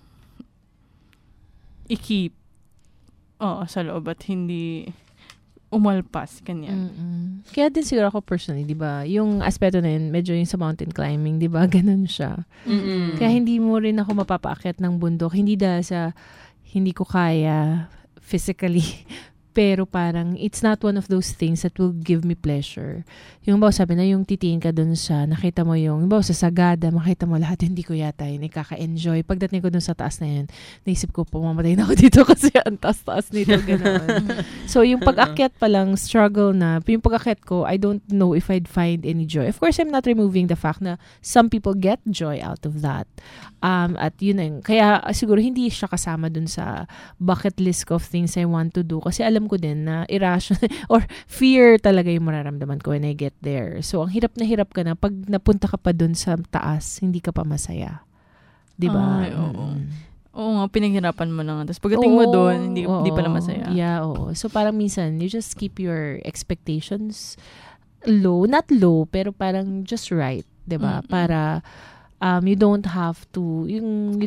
i-keep sa loob at hindi umalpas, kanyan. Kaya din siguro ako personally, di ba, yung aspeto na yun, medyo yung sa mountain climbing, di ba, ganun siya. Kaya hindi mo rin ako mapapaakyat ng bundok, hindi dahil sa hindi ko kaya physically, pero parang it's not one of those things that will give me pleasure. Yung sabi na yung titiin ka dun sa, nakita mo yung sa Sagada, makita mo lahat, hindi ko yata yun, ikaka-enjoy. Pagdating ko dun sa taas na yun, naisip ko, pumamatay na ako dito kasi ang taas-taas nito, gano'n. So, yung pag-akyat pa lang, struggle na. Yung pag-akyat ko, I don't know if I'd find any joy. Of course, I'm not removing the fact na some people get joy out of that. At yun kaya siguro hindi siya kasama dun sa bucket list of things I want to do. Kasi alam ko din na irrational or fear talaga yung mararamdaman ko when I get there. So, ang hirap ka na pag napunta ka pa dun sa taas, hindi ka pa masaya. Diba? Oo. Oo nga, pinaghirapan mo lang. Tapos pagdating mo doon, hindi pala masaya. Yeah, oo. So parang minsan, you just keep your expectations low. Not low, pero parang just right. Diba? Para you don't have to, you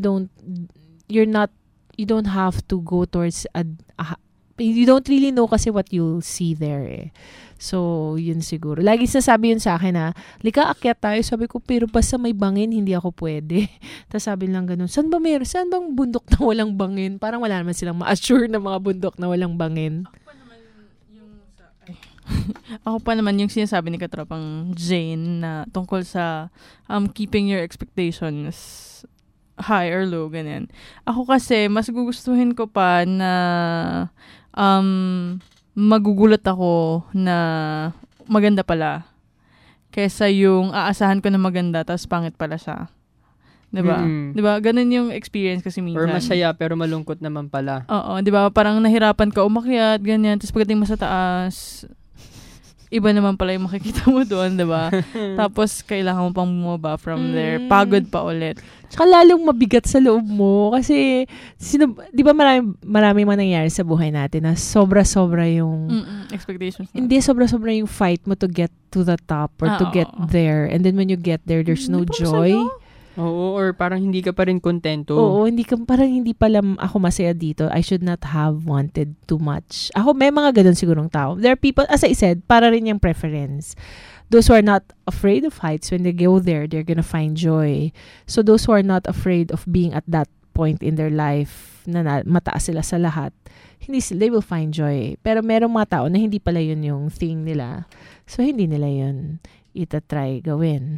don't have to go towards you don't really know kasi what you'll see there eh. So, yun siguro. Lagi sasabi yun sa akin na, lika, akyat tayo. Sabi ko, pero basta may bangin, hindi ako pwede. Tapos sabi lang ganun, saan bang bundok na walang bangin? Parang wala naman silang ma-assure na mga bundok na walang bangin. Ako pa naman yung sinasabi ni Katropang Jane na tungkol sa keeping your expectations high or low, ganyan. Ako kasi, mas gugustuhin ko pa na magugulat ako na maganda pala kaysa yung aasahan ko na maganda tapos pangit pala siya. Diba? Diba? Ganun yung experience kasi minsan. Or masaya pero malungkot naman pala. Oo, diba? Parang nahirapan ka umakyat, ganyan. Tapos pagdating mo sa taas, iba naman pala yung makikita mo doon, diba? Tapos kailangan mo pang bumaba from there. Pagod pa ulit. Tsaka lalong mabigat sa loob mo kasi di ba marami nangyayari sa buhay natin na sobra-sobra yung expectations. Hindi sobra-sobra yung fight mo to get to the top or to get there. And then when you get there, there's no joy. Oo, or parang hindi ka pa rin kontento. Oo, parang hindi pala ako masaya dito. I should not have wanted too much. Ako, may mga ganun sigurong tao. There are people, as I said, para rin yung preference. Those who are not afraid of heights, when they go there, they're gonna find joy. So those who are not afraid of being at that point in their life, na mataas sila sa lahat, they will find joy. Pero merong mga tao na hindi pala yun yung thing nila. So hindi nila yun itatry gawin.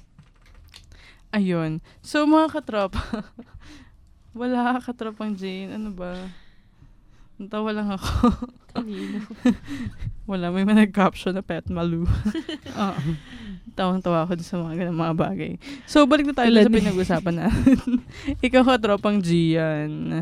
Ayun. So, mga katropa, wala Katropang Jane. Ano ba? Natawa lang ako. Kanino? Wala. May nag-caption na Pet Malu. Tawang-tawa ako sa mga ganang mga bagay. So, balik na tayo sa pinag-usapan natin. Ikaw, Katropang Gian.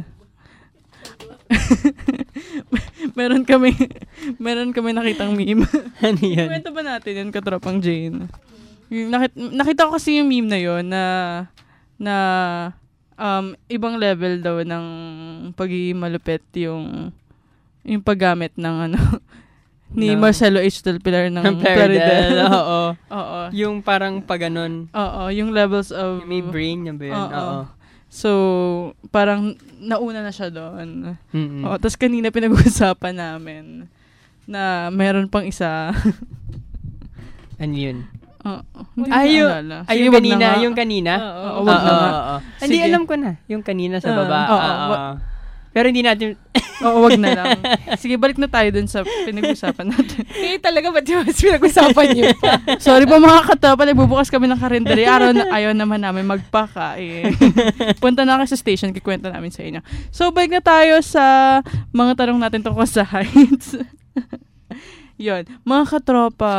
meron kami nakitang meme. Ano yan? Kwento ba natin yan, Katropang Jane? Nakita ko kasi yung meme na yun na ibang level daw ng pagiging malupit yung paggamit ng ni Marcelo H. Del Pilar ng Plaridel. Oo. Yung parang paganon. Oo, yung levels of may brain niya ba yun? Oo. So, parang nauna na siya doon. Tapos kanina pinag-uusapan namin na meron pang isa. Ano yun? Yung kanina? Oo. Hindi, alam ko na. Yung kanina sa baba. Pero hindi natin... wag na lang. Sige, balik na tayo dun sa pinag-usapan natin. Talaga ba't yung pinag-usapan niyo pa? Sorry po mga katapa, nagbubukas kami ng karinderya. Ayaw naman namin magpaka. Punta na kayo sa station, kikwenta namin sa inyo. So, balik na tayo sa mga tanong natin tungkol sa heights. Yun. Mga katropa,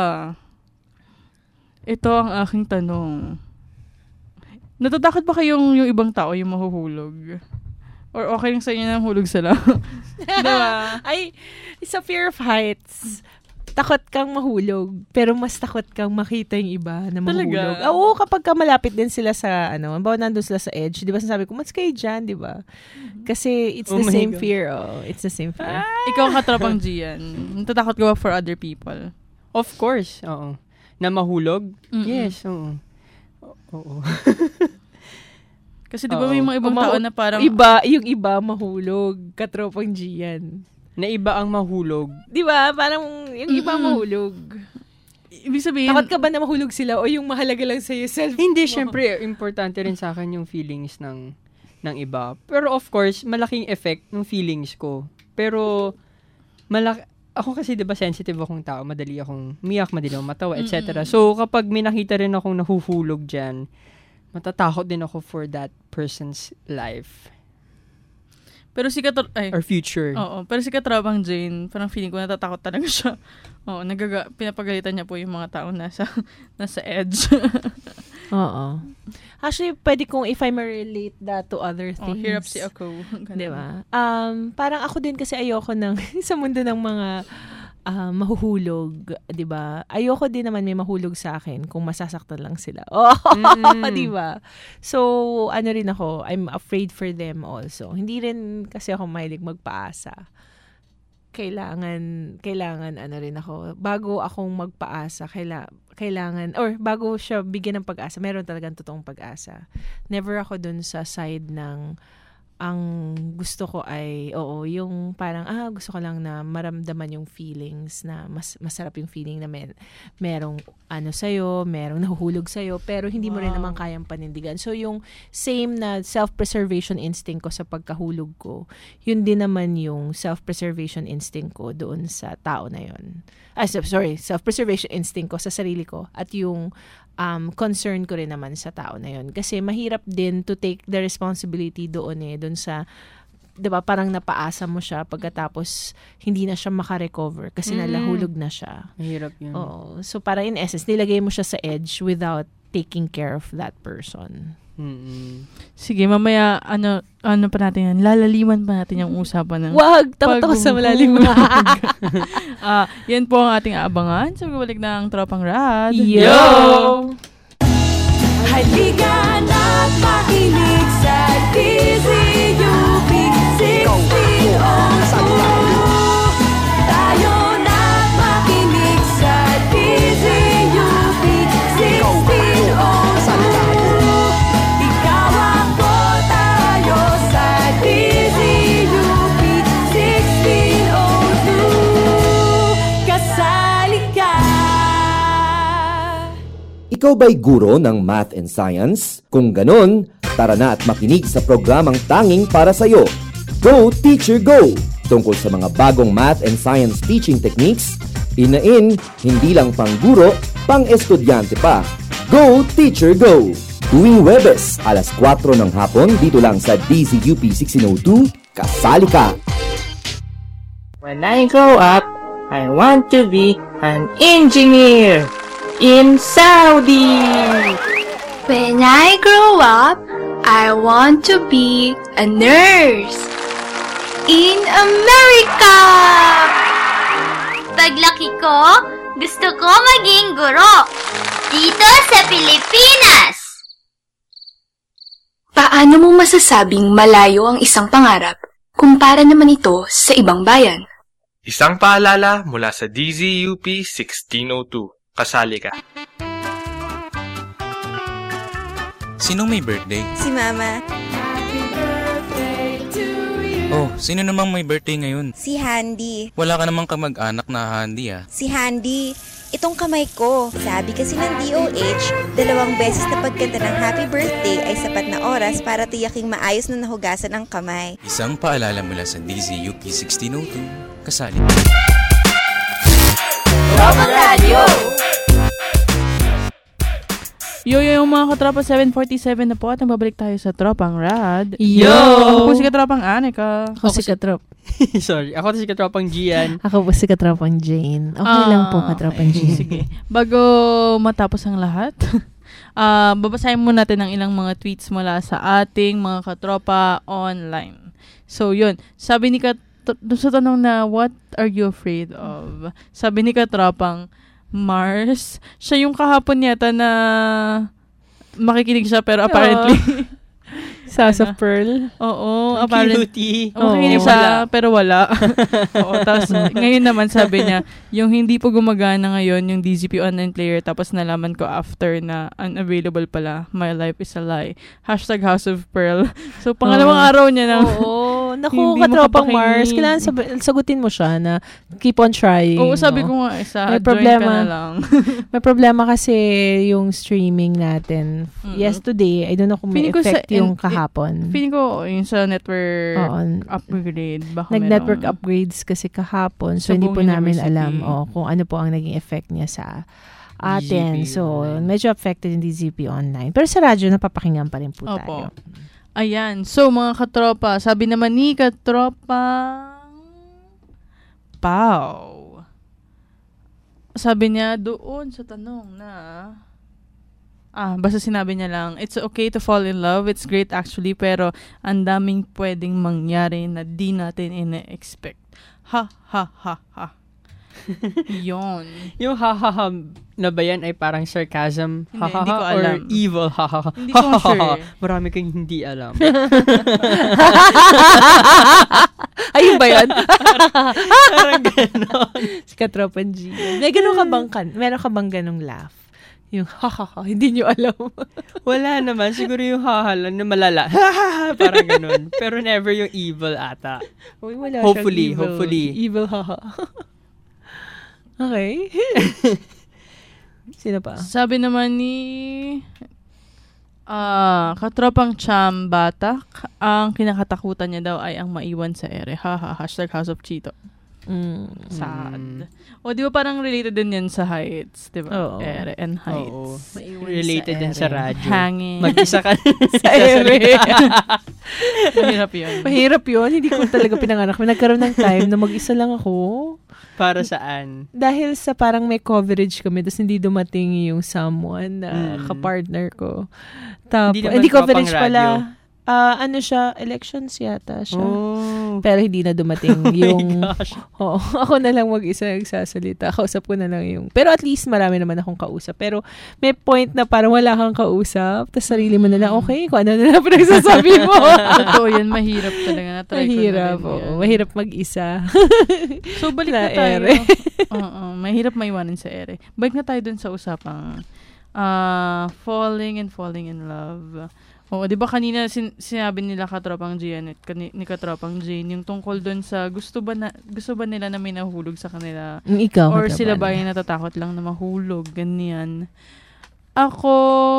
ito ang aking tanong. Natatakot ba kayong yung ibang tao yung mahuhulog? Or okay lang sa inyo na hulog sila? Diba? Ay, it's a fear of heights. Takot kang mahulog, pero mas takot kang makita yung iba na mahulog. Talaga? Oo, kapag ka malapit din sila sa, nandun sila sa edge, di ba sinasabi ko, mas kayo dyan, di ba? Kasi it's the same fear. It's the same fear. Ikaw, Katropang Gian, natatakot ka ba for other people? Of course, oo. Na mahulog? Yes, oo. Oo. Kasi di ba may mga ibang tao na parang... Yung iba mahulog, Katropang Gian. Na iba ang mahulog. Di ba? Parang yung iba mahulog. Ibig sabihin... Takot ka ba na mahulog sila o yung mahalaga lang sa'yo self? Hindi, syempre, importante rin sa akin yung feelings ng iba. Pero of course, malaking effect ng feelings ko. Pero, ako kasi, di ba, sensitive akong tao. Madali akong miyak, madali akong matawa, etc. So, kapag may nakita rin akong nahuhulog dyan, matatakot din ako for that person's life. Pero si or future. Oo, pero si Katropang Jane, parang feeling ko natatakot talaga siya. Oo, pinapagalitan niya po yung mga tao nasa edge. Oo. Actually, pwede kong if I may relate that to other things. Hirap si ako. Di ba? Parang ako din kasi ayoko ng sa mundo ng mga mahuhulog, 'di ba? Ayoko din naman may mahulog sa akin kung masasaktan lang sila. Oh, 'di ba? So, ano rin ako, I'm afraid for them also. Hindi rin kasi ako mahilig magpaasa. Kailangan ano rin ako, bago akong magpaasa, kailangan, or bago siya bigyan ng pag-asa, meron talagang totoong pag-asa. Never ako dun sa side ng, ang gusto ko ay, yung parang, gusto ko lang na maramdaman yung feelings, na masarap yung feeling na merong ano sa'yo, merong nahuhulog sa'yo, pero hindi mo rin naman kayang panindigan. So, yung same na self-preservation instinct ko sa pagkahulog ko, yun din naman yung self-preservation instinct ko doon sa tao na yun. Self-preservation instinct ko sa sarili ko, at yung concern ko rin naman sa tao na yun. Kasi mahirap din to take the responsibility doon sa, 'di ba, parang napaasa mo siya pagkatapos hindi na siya makarecover kasi nalahulog na siya. Mahirap yun. Oo. So parang in essence, nilagay mo siya sa edge without taking care of that person. Sige, mamaya, ano pa natin yan? Lalaliman pa natin yung usapan ng Wag! Takot ako sa malalim. Yan po ang ating abangan. So, balik na ang Tropang Rad. Yo! Halika na't makinig sa DZUP 1602. Tayo na't makinig sa DZUP 1602. Ikaw ako, tayo sa DZUP 1602. Kasali ka. Ikaw ba'y guro ng math and science? Kung ganon, tara na at makinig sa programang tanging para sa'yo. Go Teacher Go! Tungkol sa mga bagong math and science teaching techniques, in, hindi lang pang guro, pang estudyante pa. Go Teacher Go! Tuwing Webes, alas 4 ng hapon, dito lang sa DZUP 1602, kasali ka! When I grow up, I want to be an engineer in Saudi. When I grow up, I want to be a nurse in America. Paglaki ko, gusto ko maging guro dito sa Pilipinas. Paano mo masasabing malayo ang isang pangarap kumpara naman ito sa ibang bayan? Isang paalala mula sa DZUP 1602. Kasali ka. Sinong may birthday? Si Mama. Oh, sino namang may birthday ngayon? Si Handy. Wala ka namang kamag-anak na Handy ah. Si Handy. Itong kamay ko. Sabi kasi ng DOH, 2 beses na pagkanta ng happy birthday ay sapat na oras para tiyaking maayos na nahugasan ang kamay. Isang paalala mula sa DZUP 1602. Kasali. Tropang Radio! Yo, mga katropa, 7:47 na po at nababalik tayo sa Tropang Rad. Yo! Ako po si Katropang Anika. Ako si Katrop. Sorry, ako si Katropang Gian. Ako po si Katropang Jane. Okay lang po, Katropang Jane. Sige. Bago matapos ang lahat, babasahin mo natin ang ilang mga tweets mula sa ating mga katropa online. So, yun. Sabi ni sa tanong na, what are you afraid of? Sabi ni Katropang Mars, siya yung kahapon yata na makikinig siya pero apparently Sasa Pearl. Oo, apparently. Makikinig siya pero wala. Oo, tapos ngayon naman sabi niya, yung hindi po gumagana ngayon yung DZP online player, tapos nalaman ko after na unavailable pala. My life is a lie. #House of Pearl. So pangalawang araw niya na. Oo, naku, Katropang Mars, kailangan sagutin mo siya na keep on trying. Oo, sabi ko nga, may problema ka na lang. May problema kasi yung streaming natin. Yesterday, I don't know kung may effect yung kahapon. Feeling ko yung sa network upgrade. Baka nag-network upgrades kasi kahapon. So, hindi po namin alam kung ano po ang naging effect niya sa atin. DZP so, medyo affected yung DZP online. Pero sa radyo, napapakinggan pa rin po tayo. Ayan. So, mga katropa, sabi naman ni Katropa Pau. Sabi niya doon sa tanong na basta sinabi niya lang, it's okay to fall in love. It's great actually, pero ang daming pwedeng mangyari na di natin ina-expect. Ha, ha, ha, ha. Yun. Yung ha-ha-ha na ba yan ay parang sarcasm? Ha-ha-ha hindi ko or alam. evil ha-ha-ha? Hindi ko sure. Marami kang hindi alam. Ayun ba yun? Parang gano'n. Si Katropan G. May ganun ka bang, meron ka bang ganung laugh? Yung hindi nyo alam. Wala naman. Siguro yung hahalan na malala. Parang ganun. Pero never yung evil ata. Uy, wala Hopefully. Evil haha. Okay. Sino pa? Sabi naman ni Katropang Cham Batak, ang kinakatakutan niya daw ay ang maiwan sa ere. Haha, #House of Cheeto. Sad. O, di ba parang related din yan sa heights? Di ba? Oo. Ere and heights. Oo. Related din sa radyo. Hanging. Mag-isa ka sa ere. Mahirap yun. Mahirap yun. Hindi ko talaga pinanganak. Nagkaroon ng time na mag-isa lang ako. Para saan? Dahil sa parang may coverage kami, tapos hindi dumating yung someone na kapartner ko. Tapos, hindi coverage pala. Ano siya, elections yata siya. Pero hindi na dumating yung... Oo, ako na lang mag-isa nagsasalita. Kausap ko na lang yung... Pero at least marami naman akong kausap. Pero may point na parang wala kang kausap. Tapos sarili mo na lang, okay, kung ano na lang pinagsasabi mo. Totoo yun, mahirap talaga. Na-try mahirap, ko na rin yan. Mahirap mag-isa. So, balik na tayo. Mahirap maiwanan sa ere. Balik na tayo dun sa usapang falling in love. Oo, di ba kanina sinabi nila Katropang Gian at ni Katropang Jane yung tungkol doon sa gusto ba nila na may nahulog sa kanila? Ikaw, or sila ba yung natatakot lang na mahulog? Ganyan. Ako,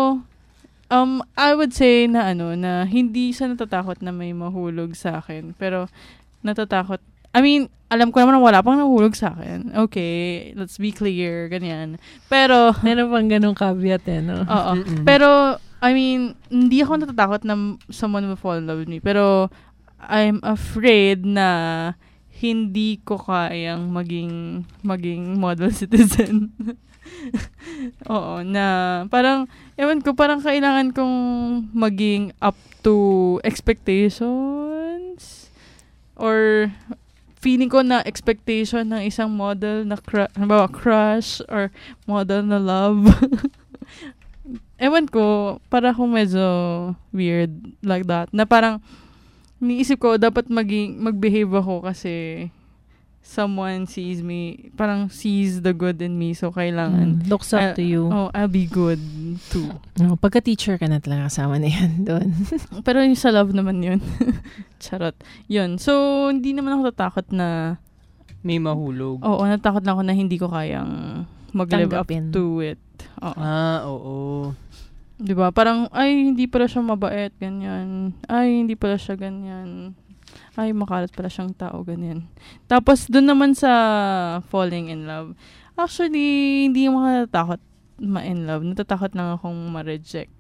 I would say na na hindi siya natatakot na may mahulog sa akin. Pero natatakot, alam ko naman na wala pang nahulog sa akin. Okay, let's be clear, ganyan. Pero, meron pang ganong caveat no? Oo. Pero, hindi ako natatakot na someone will fall in love with me. Pero, I'm afraid na hindi ko kayang maging model citizen. Oo, na parang, ewan ko, parang kailangan kong maging up to expectations. Or, feeling ko na expectation ng isang model na crush or model na love. Ewan ko, para akong medyo weird like that. Na parang, niisip ko, dapat mag-behave ako kasi someone sees me, parang sees the good in me. So, kailangan. Looks up to you. I'll be good too. Pagka-teacher ka na talaga, kasama na yan doon. Pero yung sa love naman yun. Charot. Yun. So, hindi naman ako tatakot na may mahulog. Oo, natakot lang ako na hindi ko kayang mag-live up to it. Oo. Diba? Parang, ay, hindi pala siya mabait, ganyan. Ay, hindi pala siya ganyan. Ay, makalat pala siyang tao, ganyan. Tapos, dun naman sa falling in love, actually, hindi mo natatakot ma-in love. Natatakot lang akong ma-reject.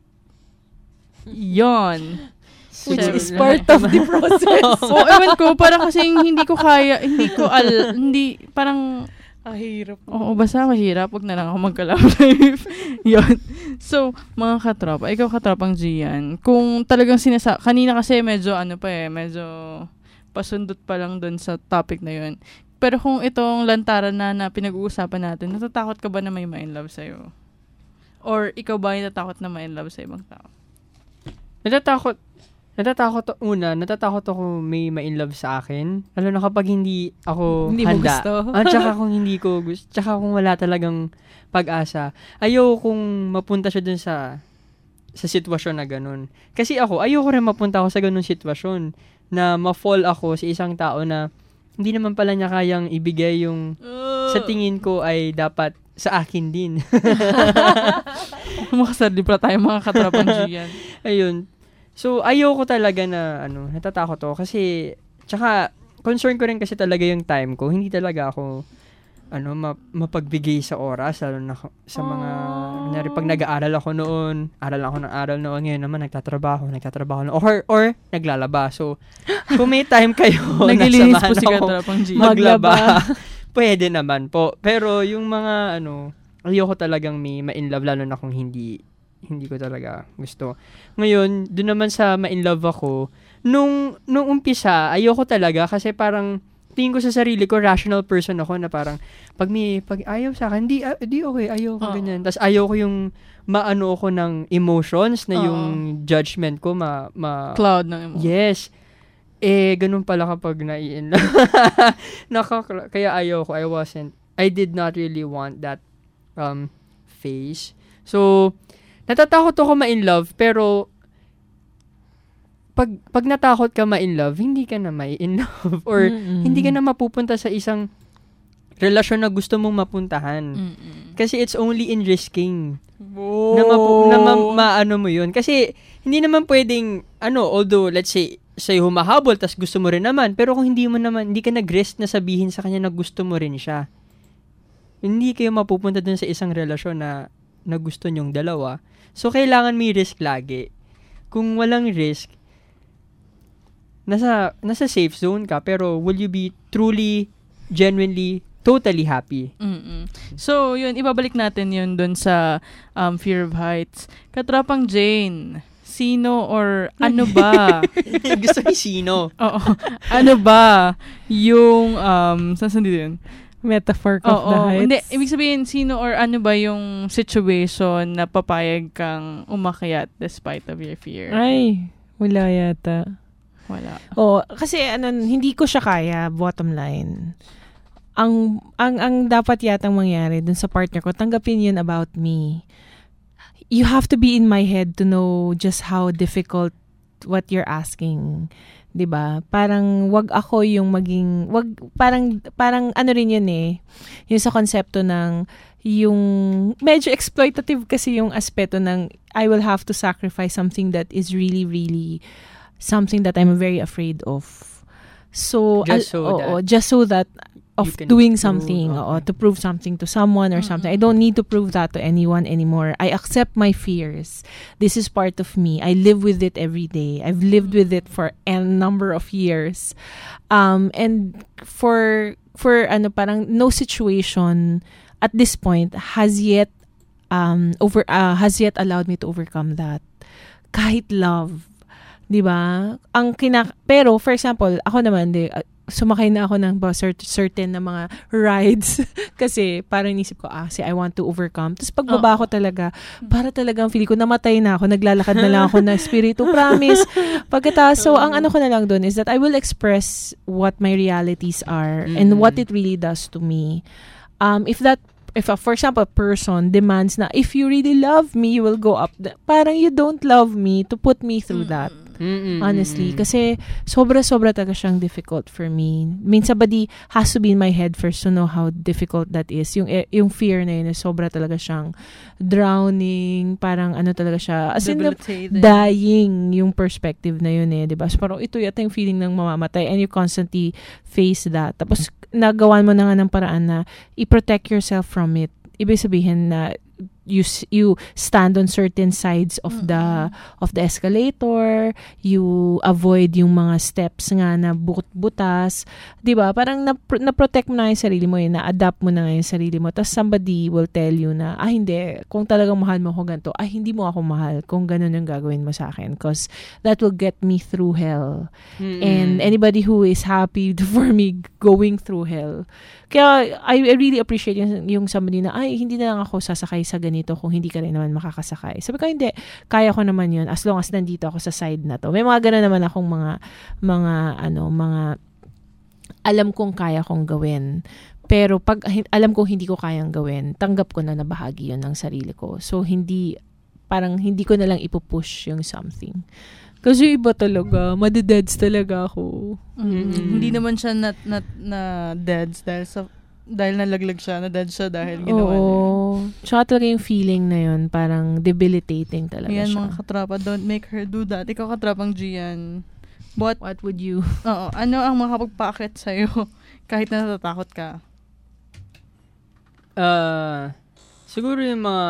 Yon. Which is part of the process. Ewan ko, parang kasi hindi ko kaya, parang, hirap. Oo, basta mahirap. Huwag na lang ako mag-love life. Yun. So, mga katropa, ikaw Katropang Gian, kung talagang kanina kasi medyo medyo pasundot pa lang dun sa topic na yun. Pero kung itong lantaran na pinag-uusapan natin, natatakot ka ba na may ma-in-love sa'yo? Or ikaw ba yung natatakot na ma-in-love sa ibang tao? Natatakot ako may ma-inlove sa akin. Lalo na kapag hindi ako hindi handa. Mo gusto. Tsaka kung hindi ko gusto. Tsaka kung wala talagang pag-asa. Ayaw kung mapunta siya dun sa sitwasyon na ganun. Kasi ayaw ko rin mapunta ako sa ganun sitwasyon na ma-fall ako sa isang tao na hindi naman pala niya kayang ibigay yung sa tingin ko ay dapat sa akin din. Makasarli pala tayo mga Katropang Gian. Ayun. So, ayoko talaga na, natatakot ako. Kasi, tsaka, concern ko rin kasi talaga yung time ko. Hindi talaga ako, mapagbigay sa oras. Lalo na sa mga, pag nag-aaral ako noon, aral noon. Ngayon naman, nagtatrabaho noon. Or naglalaba. So, kung may time kayo, naglilinis po si Katropang G. Maglaba. Pwede naman po. Pero, yung mga, ayoko talagang may ma-inlove, lalo na kung hindi ko talaga gusto. Ngayon, doon naman sa ma-inlove ako, nung umpisa, ayoko talaga kasi parang tingin ko sa sarili ko, rational person ako na parang, pag ayaw sa akin, di okay, ayaw ko ganyan. Tapos ayaw ko yung maano ako ng emotions na yung judgment ko cloud ng emotions. Yes. Ganun pala kapag nai-in love. Kaya ayaw ko, I did not really want that phase. So, natatakot ako ma-in love, pero pag natakot ka ma-in love, hindi ka na ma-in love or hindi ka na mapupunta sa isang relasyon na gusto mong mapuntahan. Kasi it's only in risking na maano mo yun. Kasi hindi naman pwedeng, although let's say, sa'yo humahabol, tas gusto mo rin naman, pero kung hindi ka nag-risk na sabihin sa kanya na gusto mo rin siya, hindi kayo mapupunta dun sa isang relasyon na gusto nyong dalawa. So, kailangan may risk lagi. Kung walang risk, nasa safe zone ka, pero will you be truly, genuinely, totally happy? So, yun, ibabalik natin yun dun sa Fear of Heights. Katropang Jane, sino or ano ba? Gusto ni sino? Oo. Ano ba yung, saan dito yun? Metaphor of the heights? Hindi, ibig sabihin, sino or ano ba yung situation na papayag kang umakyat despite of your fear? Ay, wala yata. Wala. Kasi hindi ko siya kaya, bottom line. Ang dapat yatang mangyari dun sa partner ko, tanggapin yun about me. You have to be in my head to know just how difficult what you're asking. 'Di ba? Parang wag ako yung parang ano rin yun yung sa konsepto ng yung medyo exploitative kasi yung aspeto ng I will have to sacrifice something that is really really something that I'm very afraid of. So just so that of doing something, to prove something to someone or something. I don't need to prove that to anyone anymore. I accept my fears. This is part of me. I live with it every day. I've lived with it for a number of years. And for parang no situation at this point has yet allowed me to overcome that. Kahit love, 'di ba? Pero for example, ako naman sumakay na ako ng certain na mga rides kasi parang inisip ko, I want to overcome. Tapos pagbaba ko talaga, para talagang feeling ko namatay na ako, naglalakad na lang ako na spirito, promise. Pagkatapos, so ang ko na lang doon is that I will express what my realities are and what it really does to me. If for example, a person demands na, if you really love me, you will go up. Parang you don't love me to put me through that. Honestly. Kasi sobra-sobra talaga siyang difficult for me. Somebody has to be in my head first to know how difficult that is. Yung fear na yun, sobra talaga siyang drowning, parang talaga siya. As in, dying yung perspective na yun diba? So parang ito yata yung feeling ng mamamatay and you constantly face that. Tapos nagawan mo na nga ng paraan na i-protect yourself from it. Ibig sabihin na you stand on certain sides of the escalator, you avoid yung mga steps nga na butas, 'di ba? Parang na-protect mo na yung sarili mo, na-adapt mo na yung sarili mo. Tapos somebody will tell you na hindi, kung talagang mahal mo ako ganito, hindi mo ako mahal kung ganun yung gagawin mo sa akin, because that will get me through hell. And anybody who is happy for me going through hell. Kaya I really appreciate yung somebody na hindi na lang ako sasakay sa ganito kung hindi ka rin naman makakasakay. Sabi ko, hindi, kaya ko naman yun as long as nandito ako sa side na to. May mga gano'n naman akong mga alam kong kaya kong gawin. Pero pag alam kong hindi ko kayang gawin, tanggap ko na bahagi yun ng sarili ko. So, hindi ko na lang ipupush yung something. Kasi iba talaga, madededs talaga ako. Hindi naman siya na deads dahil nalaglag siya, na-dead siya dahil ginawa niya. Tsaka talaga yung feeling na yun, parang debilitating talaga yan, siya. Yan mga katrapa, don't make her do that. Ikaw katrapang Gian. What would you? Ano ang makapagpaakit sa'yo kahit na natatakot ka? Siguro yung mga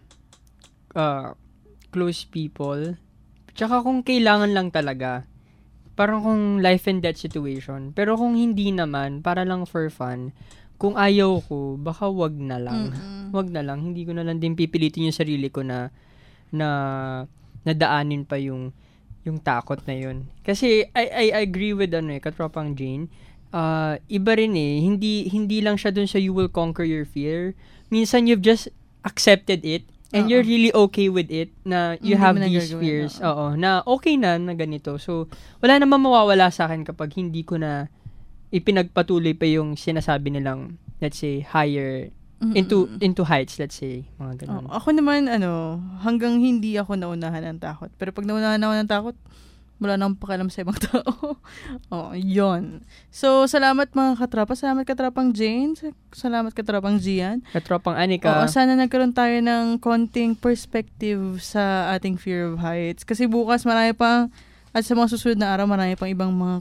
close people. Tsaka kung kailangan lang talaga. Parang kung life and death situation. Pero kung hindi naman, para lang for fun, kung ayaw ko, baka wag na lang. Wag na lang. Hindi ko na lang din pipilitin yung sarili ko na nadaanin pa yung takot na yun. Kasi I agree with katropang Jane. iba rin eh. Hindi lang siya dun sa you will conquer your fear. Minsan you've just accepted it and you're really okay with it na you have these fears. Oo, na okay na ganito. So, wala namang mawawala sa akin kapag hindi ko na ipinagpatuloy pa yung sinasabi nilang, let's say, higher into heights, let's say, mga ganun. Ako naman, hanggang hindi ako naunahan ng takot. Pero pag naunahan ako ng takot, wala nang pakialam sa ibang tao. Yun. So, salamat mga katropa. Salamat katropang Jane. Salamat katropang Gian. Katropang Anika. Sana nagkaroon tayo ng konting perspective sa ating fear of heights. Kasi bukas marami pang, at sa mga susunod na araw, marami pang ibang mga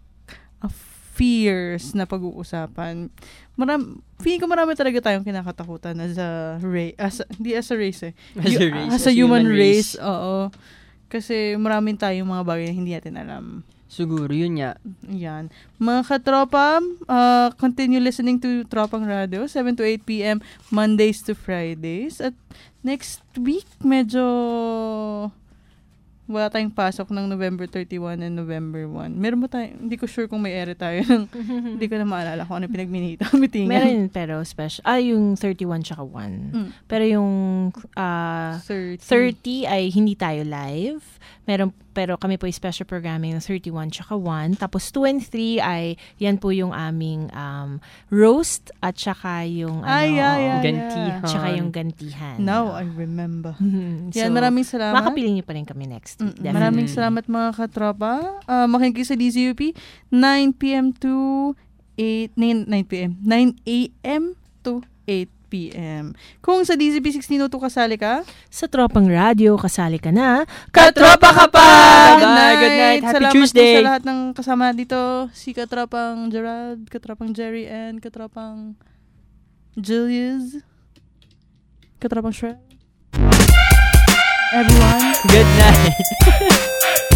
fears na pag-uusapan. Feeling ko marami talaga tayong kinakatakutan as a race. Hindi as a race eh. As a human race. Oo. Kasi maraming tayong mga bagay na hindi natin alam. Siguro, yun nga. Yan. Mga katropa, continue listening to Tropang Radio, 7 to 8 p.m. Mondays to Fridays. At next week, medyo wala tayong pasok ng November 31 and November 1. Meron ba tayo? Hindi ko sure kung may ere tayo. Hindi ko na maalala kung ano pinagminita. Meron, pero special. Yung 31 tsaka 1. Pero yung 30 ay hindi tayo live. Pero kami po yung special programming ng 31 tsaka 1. Tapos 2 and 3 ay yan po yung aming roast at tsaka yung gantihan. Tsaka yung gantihan. Now I remember. Yan, maraming salamat. Makapiling niyo pa rin kami next week. Maraming salamat mga katropa. Makinig sa DZUP 9 p.m. to 9 a.m. to 8 p.m. Kung sa DZP 1602 kasali ka, sa Tropang Radio kasali ka na, katropa ka pa! Good night. Happy Salamat Tuesday! Salamat sa lahat ng kasama dito. Si Katropang Gerald, Katropang Jerry, and Katropang Julius. Katropang Shred. Everyone. Good night.